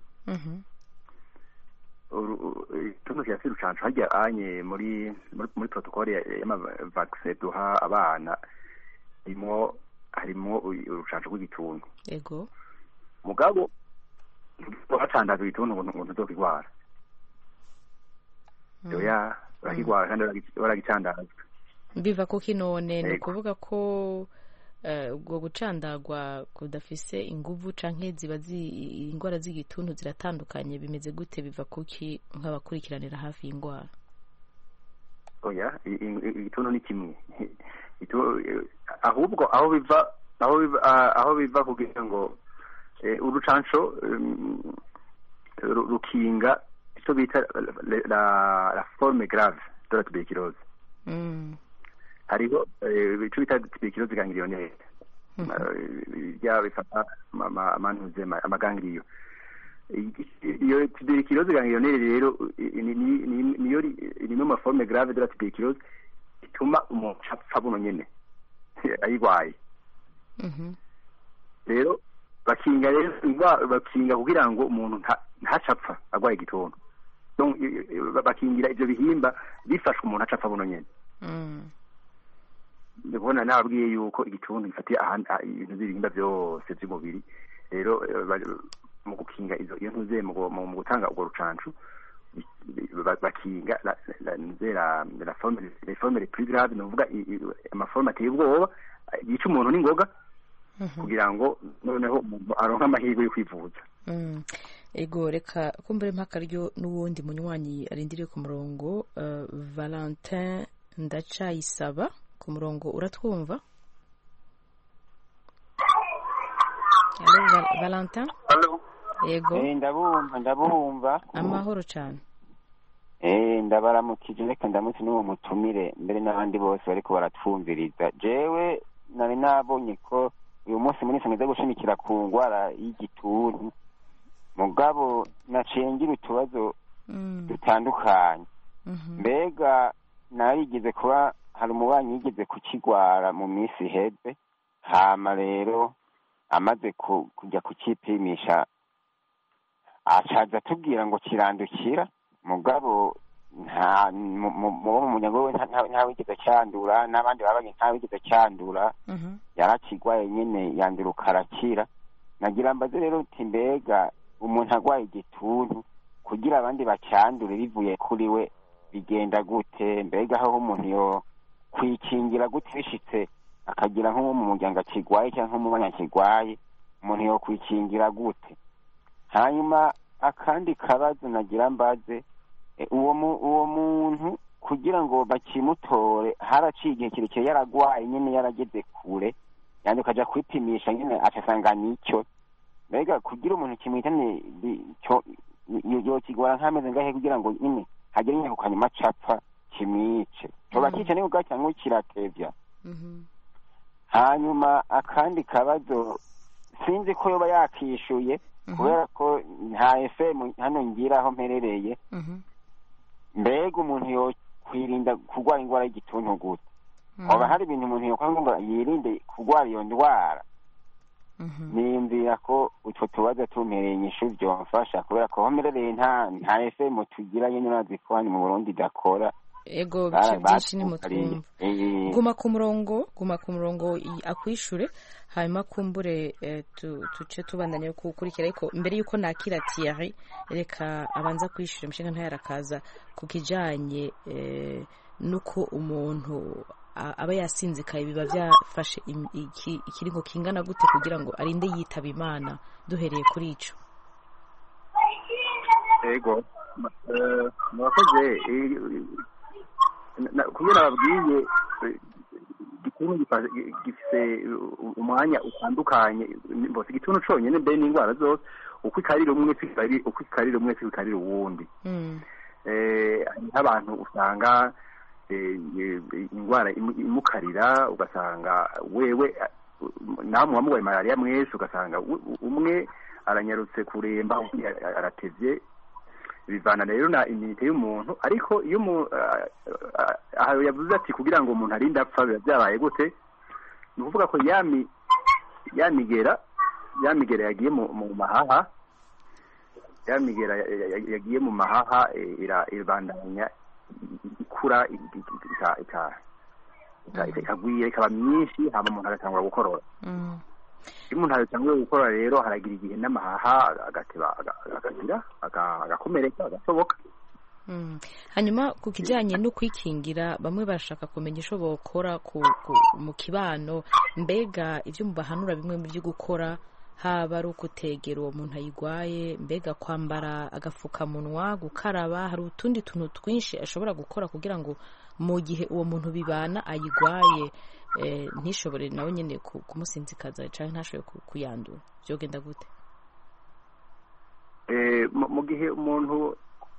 Igituntu kirafise urucanco harya anye muri protokole y'amavakisi duha abana harimwo urucanco rw'igituntu. Yego. Mugabo bacandaza igituntu ngo ntuzokigwara. Oya, barakigwara kandi baragicandazwa. Biva kuki none ni ukuvuga ko ubwo gucandagwa kudafise inguvu canke ziba indwara z'igituntu ziratandukanye, bimeze gute? Biva kuki nk'abakurikiranira hafi y'indwara? Oya, igituntu ni kimwe. Ahubwo aho biva kugira ngo urucanco rukinga icyo bita la forme grave de la tuberculose. Hariho icyo bita tuberculose ganglionnaire, bifata amagangiriyo. Iyo tuberculose ganglionnaire rero niyo iri mu forme grave de la tuberculose ituma umuntu apfa buno nyene ayigwaye. Rero bakinga kugira ngo umuntu ntacapfa agwaye igituntu. Bakingira ivyo bihimba bifashwe umuntu acapfa buno nyene. Ndabona nababwiye yuko igituntu gifatiye ibintu by'ibihimba byose by'umubiri. Rero mu gukinga iyo ntuze mu gutanga urwo rucanco bakinga la forme plus grave, nuvuga amaforme ateye ubwoba yica umuntu n'ingoga, kugira ngo noneho umuntu aronka amahirwe yo kwivuza. Ego, reka kumbure mpakaryo n'uwundi munywanyi arindiriye ku murongo. Valentin Ndacayisaba ku murongo, uratwumva? Hello Valentin. Hello. Yego. Ndabumva. Amahoro cyane. Ndabaramukije, reka ndamutse n'uwo mutumire mbere n'abandi bose bariko baratwumviriza. Jewe nari nabonye ko uyu munsi muri sangiza gushimikira ku ngwara y'igituntu, mugabo nacengira utubazo dutandukanye. Mbega narigeze kuba hari umubanyi yigeze kukigwara mu minsi iheze, hama rero amaze kujya kukipimisha acaza atubwira ngo kirandukira, mugabo mu muryango we ntawigeze cyandura, n'abandi babanye ntawigeze cyandura. Yarakigwaye nyine yanduruka arakira. Nagira mbaze rero uti mbega umuntu agwaye igituntu kugira abandi bacyandure bivuye kuri we bigenda gute? Mbega aho umuntu yo kwikingira gute bishitse akagira nko mu muryango akigwaye cyangwa mu bana akigwaye, umuntu yo kwikingira gute? Hanyuma akandi kabazo nagira mbaze, uwo muntu kugira ngo bakimutore haraciye igihe kirekire yaragwaye nyine yarageze kure, yani ukaja kwipimisha nyine acasanga nicyo. Mbega kugira umuntu kimwitane yo kigwara nkameze ngahe kugira ngo nyine hagire nyine kukanyuma capfa kimwice, toba kice ni ugaca ngo kiratevya. Hanyuma akandi kabazo sinzi ko yoba yakishuye kubera ko nta FM hano ngira aho mperereye. Mbega umuntu yo kwirinda kugwara ingwara y'igituntu gute? Oba hari ibintu umuntu yo kwanga yirinde kugwara iyo ndwara? Nimvira ko utwo tubazo tumpereye inyishu byomfasha, kubera ko homerereye nta FM tugira nyine nazikwana mu Burundi dakora. Ego byinshi ni mutwumva. Guma ku murongo akwishure, hanyuma kumbure tuce tubandanye gukurikira. Ariko mbere yuko nakira Thierry, reka abanza kwishure mushinga ntayarakaza ku kijanye nuko umuntu aba yasinzikaye, biba byafashe ikiringo kingana gute kugira ngo arinde yitaba Imana, duhereye kuri ico. Ego mwakoze kugira ababwiye igituntu gifise umwanya utandukanye, mbose igituntu conyene mbere n'indwara zose uko ikarira umwe sikarira uwundi. Abantu usanga indwara imukarira, ugasanga wewe namwe wamugaye malaria mwese, ugasanga umwe aranyarutse kuremba, aratevye. Bivana rero na immunite y'umuntu. Ariko iyo aho yavuze ati kugira ngo umuntu arinde apfa biba byabaye gute, ni ukuvuga ko yamigera ya migera yagiye mu mahaha yagiye mu mahaha irabandanya ikura ikagwira ikaba myinshi hama umuntu agatangura gukorora. Iyo umuntu atanguye gukora rero haragira igihe n'amahaha agateba agakomereka agasoboka. Hanyuma ku kijyanye no kwikingira bamwe barashaka kumenya icyo bokora mu kibano, mbega ibyo mubahanura bimwe mu byo gukora haba ari ukutegera uwo muntu ayigwaye, mbega kwambara agafukamunwa, gukaraba, hari utundi tuntu twinshi ashobora gukora kugira ngo mu gihe uwo muntu bibana ayigwaye ntishobore nawe nyine kumusinzikaza cyangwa ntashobore kuyandura, byogenda gute? Mu gihe umuntu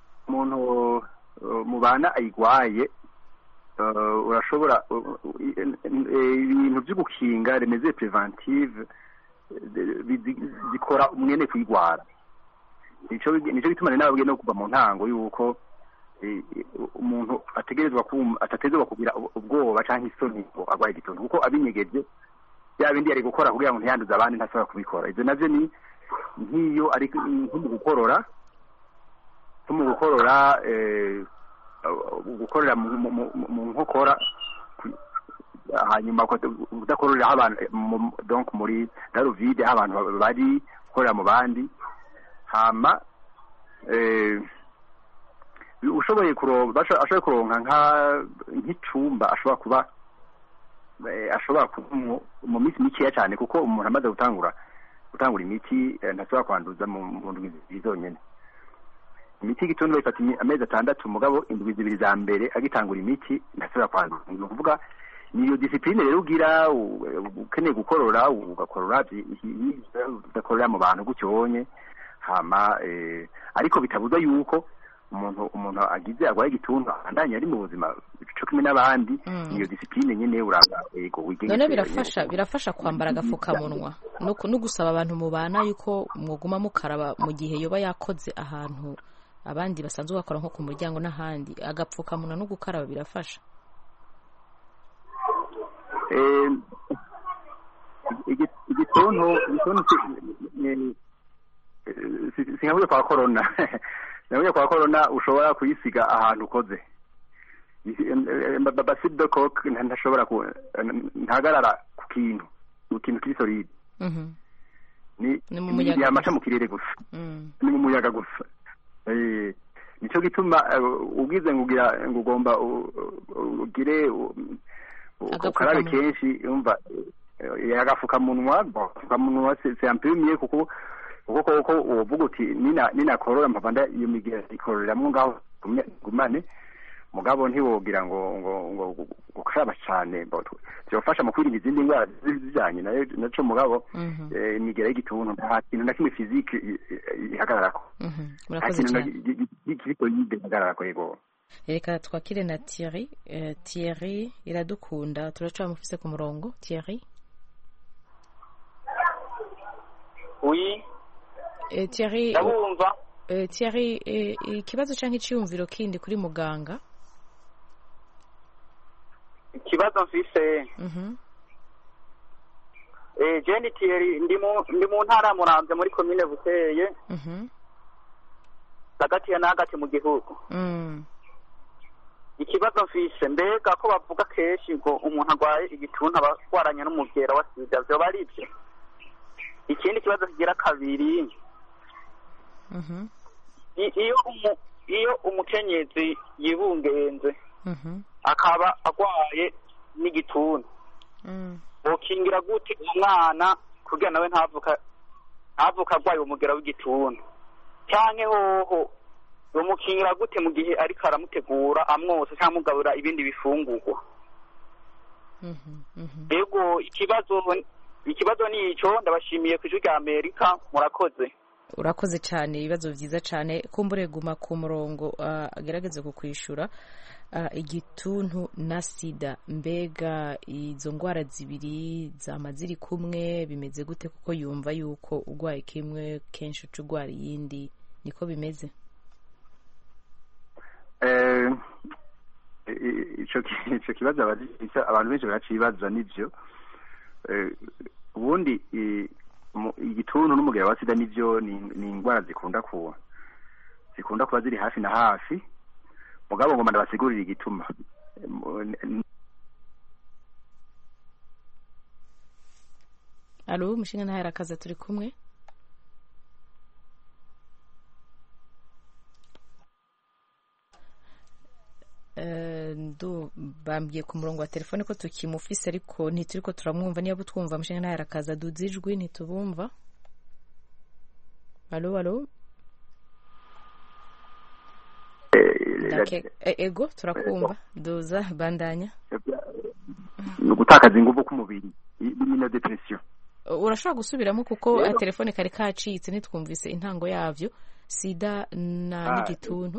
mubana ayigwaye urashobora ibintu byo gukinga remeze preventive zikora umwene kuyigwara. Nico bituma nababwiye no kuva mu ntango yuko umuntu atatezwa kugira ubwoba canke isoni ngo agwaye igituntu, kuko abinyegeje bya bindi ari gukora kugira ngo ntiyanduze abandi ntashobora kubikora. Ivyo navyo ni nk'iyo ari nko mu gukorora gukorera mu nkokora, hanyuma udakorera abantu donc muri darovide abantu bari gukorera mu bandi, hama ushoboye kuronka nk'icumba ashobora kuba mu minsi mikeya cyane, kuko umuntu amaze gutangura imiti ntashobora kwanduza mu ndwi zibiri zonyine. Imiti y'igituntu bayifata amezi 6, mugabo indwi zibiri za mbere agitangura imiti ntashobora kwanduza. Ni ukuvuga niyo disipline rero ugira ukeneye gukorora ugakorora udakorera mu bantu gucyonye, hama ariko bitabuza yuko umuntu agize agwaye igituntu andanye ari mu buzima cyo kimwe n'abandi. Iyo disipline nyene uranga yego wigenge. None birafasha kwambara agafukamunwa no gusaba abantu mubana yuko mwoguma mukaraba mu gihe yoba yakoze ahantu abandi basanzwe bakora nko ku muryango n'ahandi, agapfukamunwa no gukaraba birafasha. Igituntu singabuye kwa corona nabuye kwa corona ushobora kuyisiga ahantu ukoze. Bacille de coque ntashobora ntagarara ku kintu kiri solide. Ni yamaca mu kirere gusa, ni mu muyaga gusa. Nico gituma ugize ngugira ngugomba ugire ukarabe kenshi, umva yagafukamunwa c'est un peu mieux kuko uvuga uti nina korora mpavanda iyo migera ikorera mu ngaho gumane, mugabo ntiwogira ngo gukaraba cyane byofasha mu kwirinda izindi ndwara zijanye naco, mugabo imigera y'igituntu nta kintu na kimwe physique ihagararako. Murakoze cyane. Kiriko yihagararako yego. Reka twakire na Thierry. Thierry Iradukunda turaca mufise ku murongo. Thierry. Oui. Thierry. Ndabumva. Thierry, ikibazo canke iciyumviro kindi kuri muganga? Ikibazo mfise. Jenny Thierry ndi mu ntara Muramvya muri commune Buteye. Hagati ya nagati mu gihugu. Ikibazo mfise, mbega ko bavuga kenshi ngo umuntu agwaye igituntu abatwaranya n'umugera wa sida, vyo bari byo? Ikindi kibazo kigira kabiri. Iyo umukenyezi yibungenze akaba agwaye n'igituntu, bokingira gute umwana kugira nawe ntavuka agwaye umugera w'igituntu? Canke hoho umukingira gute mu gihe ariko aramutegura amwose cyangwa amugabura ibindi bifungurwa? Ego ikibazo ni ico. Ndabashimiye ku ijwi rya Amerika, murakoze. Urakoze cyane, ibibazo byiza cyane. Kumbure guma ku murongo agerageze kukwishura. Igituntu na sida, mbega izo ndwara zibiri zamaziri kumwe bimeze gute? Kuko yumva yuko ugwaye kimwe kenshi ucugwara yindi, niko bimeze? Ico kibazo abantu benshi baracibaza nivyo. Ubundi igituntu n'umugera wa sida nivyo ni indwara zikunda kuba ziri hafi na hafi mugabo ngoma ndabasigurira igituma. Alo mushinga ntahera akaza turi kumwe. Bambwiye ku murongo wa telefone ko tukimufise ariko ntituriko turamwumva. Niba utwumva mushinga ntahera akaza duza ijwi ntitubumva. Alo ego turakumva duza bandanya. No gutakaza ingufu ku mubiri ni depression. Urashobora gusubiramo kuko telefone kari kacitse nitwumvise intango yavyo sida n'igituntu.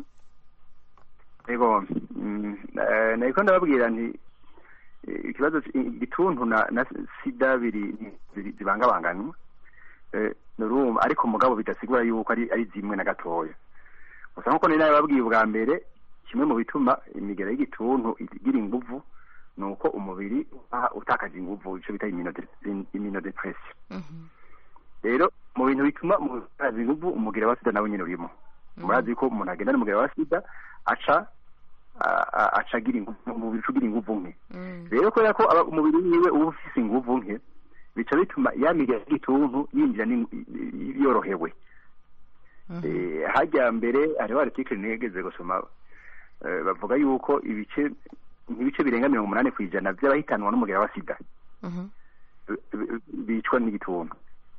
Ego niko ndababwira nti ikibazo igituntu na sida biri zibangabanganwa n'urumva ariko mugabo bidasigura yuko ari zimwe na gatoya. Gusa nkuko nari nababwiye ubwa mbere kimwe mu bituma imigera y'igituntu igira inguvu nuko umubiri utakaza inguvu ico bita immunodepression. Rero mu bintu bituma utakaza inguvu umugera wa sida nawe nyine urimo. Murazi ko umuntu agenda n'umugera wa sida aca gira inguvu umubiri ugira inguvu nke. Rero kubera ko umubiri wiwe uba ufise inguvu nke bica bituma ya migera y'igituntu yinjira yorohewe. Hajya mbere hariho article negeze gusoma bavuga yuko ibice birenga 80% by'abahitanwa n'umugera wa sida bicwa n'igituntu.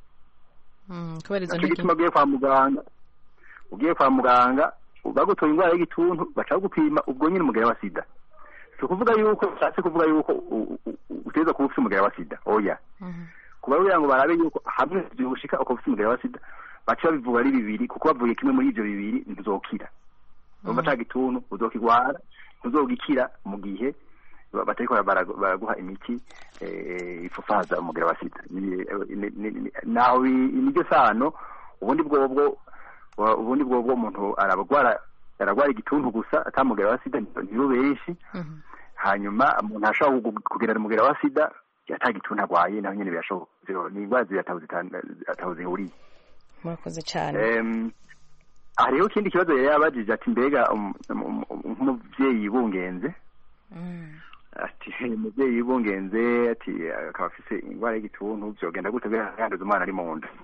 Ugiye kwa muganga bagutoye indwara y'igituntu baca gupima ubwo nyine umugera wa sida. So kuvuga yuko cyase kuvuga yuko uteza kuba ufite umugera wa sida oya. Kuba kugira ngo barabe yuko hamwe byoshika uko ufite umugera wa sida baca bivuga ari bibiri kuko bavuye kimwe muri ivyo bibiri ntuzokira. Umva tagituntu uzokigwara ntuzogikira mu gihe batariko baraguha imiti ifufaza umugera wa sida. Naho iniryo sano ubundi bwobwo umuntu aragwara igituntu gusa atamugera wa sida nibo benshi. Hanyuma umuntu ashobora kugerera umugera wa sida yatagituntu agwaye naho nyene birashoboka. Ni indwara zihuriye. Murakoze cyane. Hariho ikindi kibazo yabajije ati mbega nk'umuvyeyi bungenze ati umuvyeyi bungenze ati akaba afise indwara y'igituntu vyogenda gute yanduza umwana ari mu nda.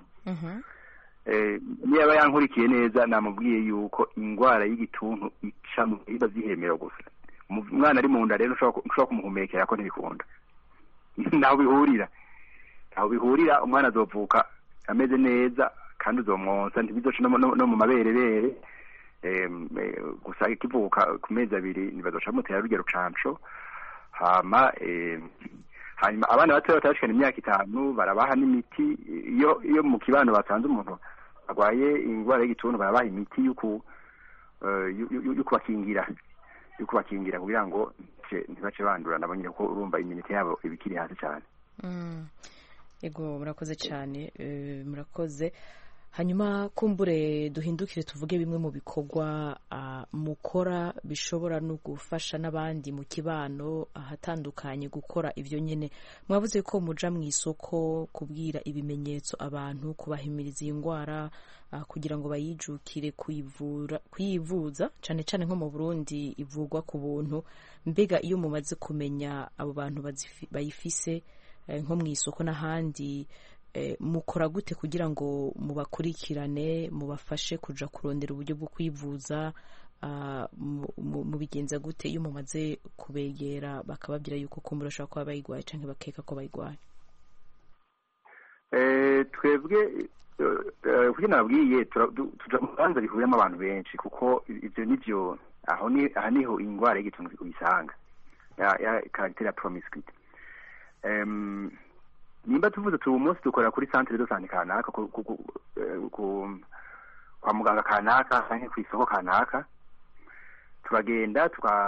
Niba yankurikiye neza namubwiye yuko indwara y'igituntu ica mu iba zihemera gusa. Umwana ari mu nda rero ushobora kumuhumekera ko ntibikunda. Naho bihurira umwana azovuka ameze neza kandi uzomwonsa ntibizoca no mu maberebere. Gusa ikivuka ku mezi abiri nibazoca mutera rugero canco. Hanyuma abana bato batashikana imyaka 5 barabaha n'imiti iyo mu kibano basanze umuntu agwaye indwara y'igituntu barabaha imiti yo kubakingira kugira ngo ntibace bandura nabo nyine ko urumva immunity yabo ibikiri hasi cyane. Ego murakoze cyane murakoze. Hanyuma kumbure duhindukire tuvuge bimwe mu bikorwa mukora bishobora no gufasha n'abandi mu kibano ahatandukanye gukora ivyo nyene. Mwavuze ko muja mu isoko kubwira ibimenyetso abantu kubahimiriza indwara kugira ngo bayijukire kuyivuza cane cane nko mu Burundi ivugwa ku buntu. Mbega iyo mumaze kumenya abo bantu bayifise nko mu isoko n'ahandi mukora gute kugira ngo mubakurikirane mubafashe kuja kurondera uburyo bwo kwivuza? Mubigenza gute iyo mumaze kubegera bakababwira yuko kumbura bashobora kuba bayigwaye canke bakeka ko bayigwaye? Twebwe kuko nabwiye tuja mu banza bihuriyemo abantu benshi kuko ivyo nivyo aho niho indwara y'igituntu uyisanga ya caractère ya promiscuity. Nimba tuvuze tu umunsi dukora kuri centre de santé kanaka kwa muganga kanaka canke kw'isoko kanaka turagenda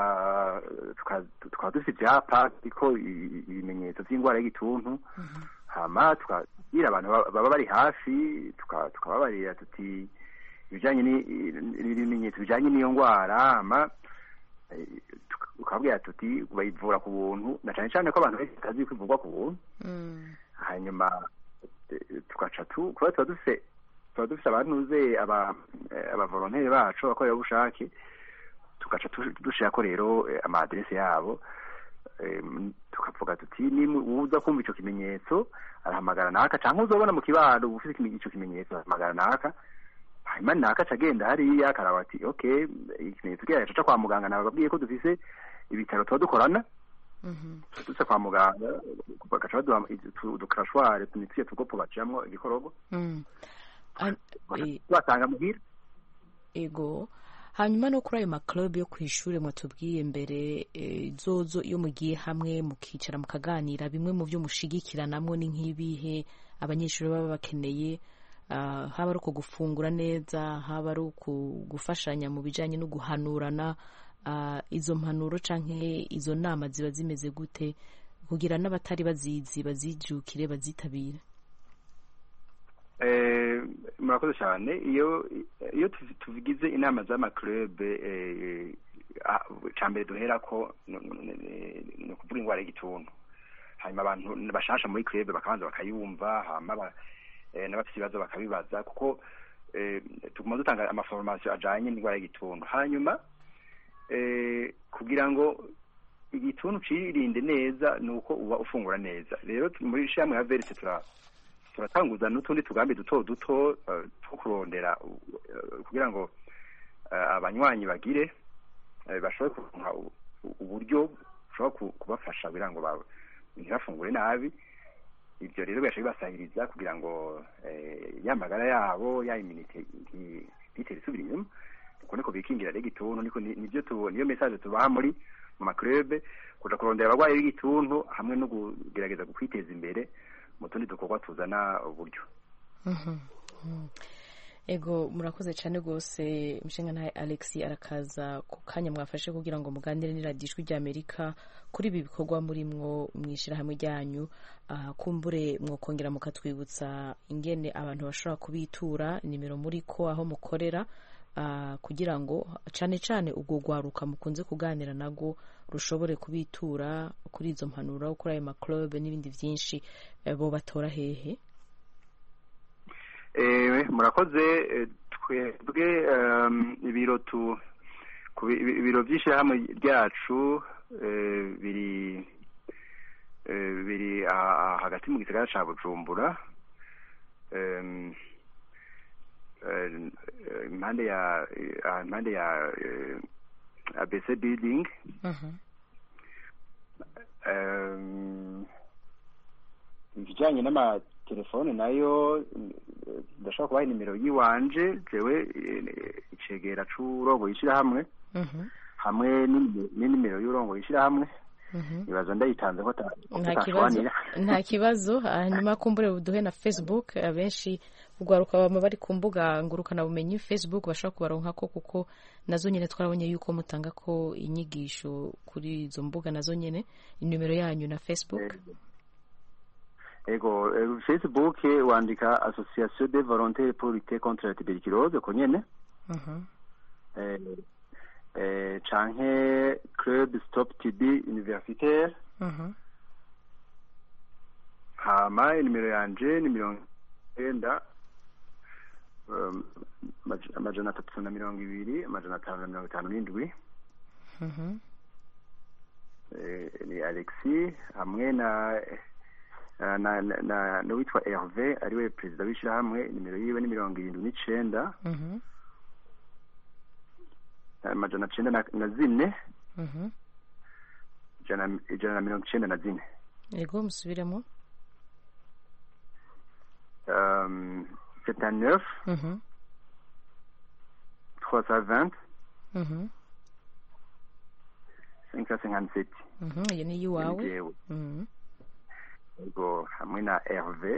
dufite ivyapa iko ibimenyetso vy'indwara y'gituntu. Hama tukabwira abantu baba bari hafi tukababarira tuti ibijanye n'ibimenyetso bijanye n'iyo ndwara. Hama tukabwira tuti bayivura ku buntu na cane cane ko abantu bakazi kwivurwa ku buntu. Hanyuma tugaca kuba tuba dufise abantuze abavolonteri bacu abakorerabushake tugaca dushirako rero amadirese yabo tukavuga tuti uza kumva ico kimenyetso arahamagara naka canke uzobona mu kibano ufite ico kimenyetso arahamagara naka hanyuma naka acagenda hariya akaraba ati okay ikimenyetso kiyaca kwa muganga nababwiye ko dufise ibitaro tuba dukorana tutse kwa muganga bagaca baduha udukrashware tunituye tugopo baciyamwo igikorogo batanga muhira ego. Hanyuma no kuri ayo maclub yo kw'ishure mwatubwiye mbere zozo iyo mugiye hamwe mukicara mukaganira bimwe mu byo mushigikiranamwo ni nk'ibihe abanyeshuri baba bakeneye, haba ari uko gufungura neza, haba ari uko gufashanya mu bijanye no guhanurana, izo mpanuro canke izo nama ziba zimeze gute kugira n'abatari bazizi bazijukire bazitabire? Murakoze cyane. Iyo tuvigize inama z'amaclub cambere duhera ko no kuvuga ingwara y'igituntu, hanyuma abantu bashasha muri club bakabanza bakayumva, hama n'abafite ibibazo bakabibaza, kuko tuguma dutanga amaformation ajanye n'ingwara y'igituntu, hanyuma kugira ngo igituntu cirinde neza nuko uba ufungura neza. Rero muri shamwe ya Verse turatanguza n'utundi tugambi duto two kurondera kugira ngo abanywanyi bagire bashobore kuronka uburyo bushobora kubafasha kugira ngo ntibafungure nabi. Ibyo rero birashoboye basahiriza kugira ngo yamagara yabo ya immunity itere isubira inyuma, uko niko bikingira igituntu, niyo message tubaha muri mu maclub, kuja kurondera abarwayi b'igituntu hamwe no kugerageza kwiteza imbere mu tundi dukorwa tuzana uburyo. Ego, murakoze cyane rwose Mushingantahe Alex arakaza ku kanya mwafashe kugira ngo muganire n'iradiyo Ijwi ry'Amerika kuri ibi bikorwa murimwo mwishirahamwe ryanyu. Kumbure mwokongera mukatwibutsa ingene abantu bashobora kubitura nimero muri ko aho mukorera, kugira ngo cyane cyane ubwo gwaruka mukunze kuganira nago rushobore kubitura kuri izo mpanuro, kuri ayo maclub n'ibindi byinshi bo batora hehe? Murakoze. Twebwe ibiro by'ishyirahamwe ryacu biri hagati mu gisagara ca Bujumbura, impande ya ABC building. Ikijanye n'amatelefone nayo ndashobora kubaha nimero yiwanje jewe icegera c'urongo yishirahamwe hamwe n'inimero y'urongo yishirahamwe. Ibazo ndayitanze ko nta kibazo. Hanyuma kumbure buduhe na Facebook, abenshi ugwaruka bama bari ku mbuga ngurukana bumenyi Facebook bashobora kubaronka ko, kuko nazo nyene twarabonye yuko mutanga ko inyigisho kuri izo mbuga nazo nyene. Inimero yanyu na Facebook? Ego, Facebook wandika Association des volontaires pour lutter contre la tuberculose ko nyene. Canke Club Stop TB Universitaire. Hama inimero yanje ni 90 amajana 320 amajana 557. Ni Alexis hamwe na witwa Hervé ariwe perezida w'ishyirahamwe. Nimero yiwe ni 79 amajana 94 ijana na 94. Ego, musubiremo. 79 320 557. Iyo ni yiwawe. Ego, hamwe na Hervé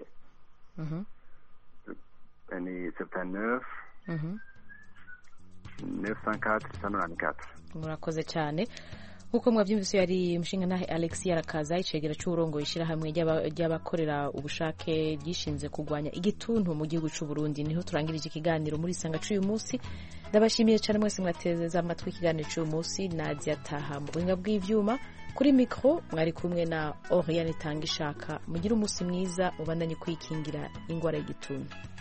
ni 79 904 194. Murakoze cyane. nk'uko mwabyumvise yari umushingantahe Alexis Arakaza icegera cy'uburongo ishyirahamwe ry'abakorera ubushake ryishinze kurwanya igituntu mu gihugu cy'u Burundi. Niho turangirije ikiganiro muri Sanga cy'uyu munsi. Ndabashimiye cyane mwese mwateze amatwi ikiganiro cy'uyu munsi. Nadia Taha mu buhinga bw'ivyuma, kuri mikro mwari kumwe na Oriane Tangishaka. Mugire umunsi mwiza, mubandanye kwikingira ingwara y'igituntu.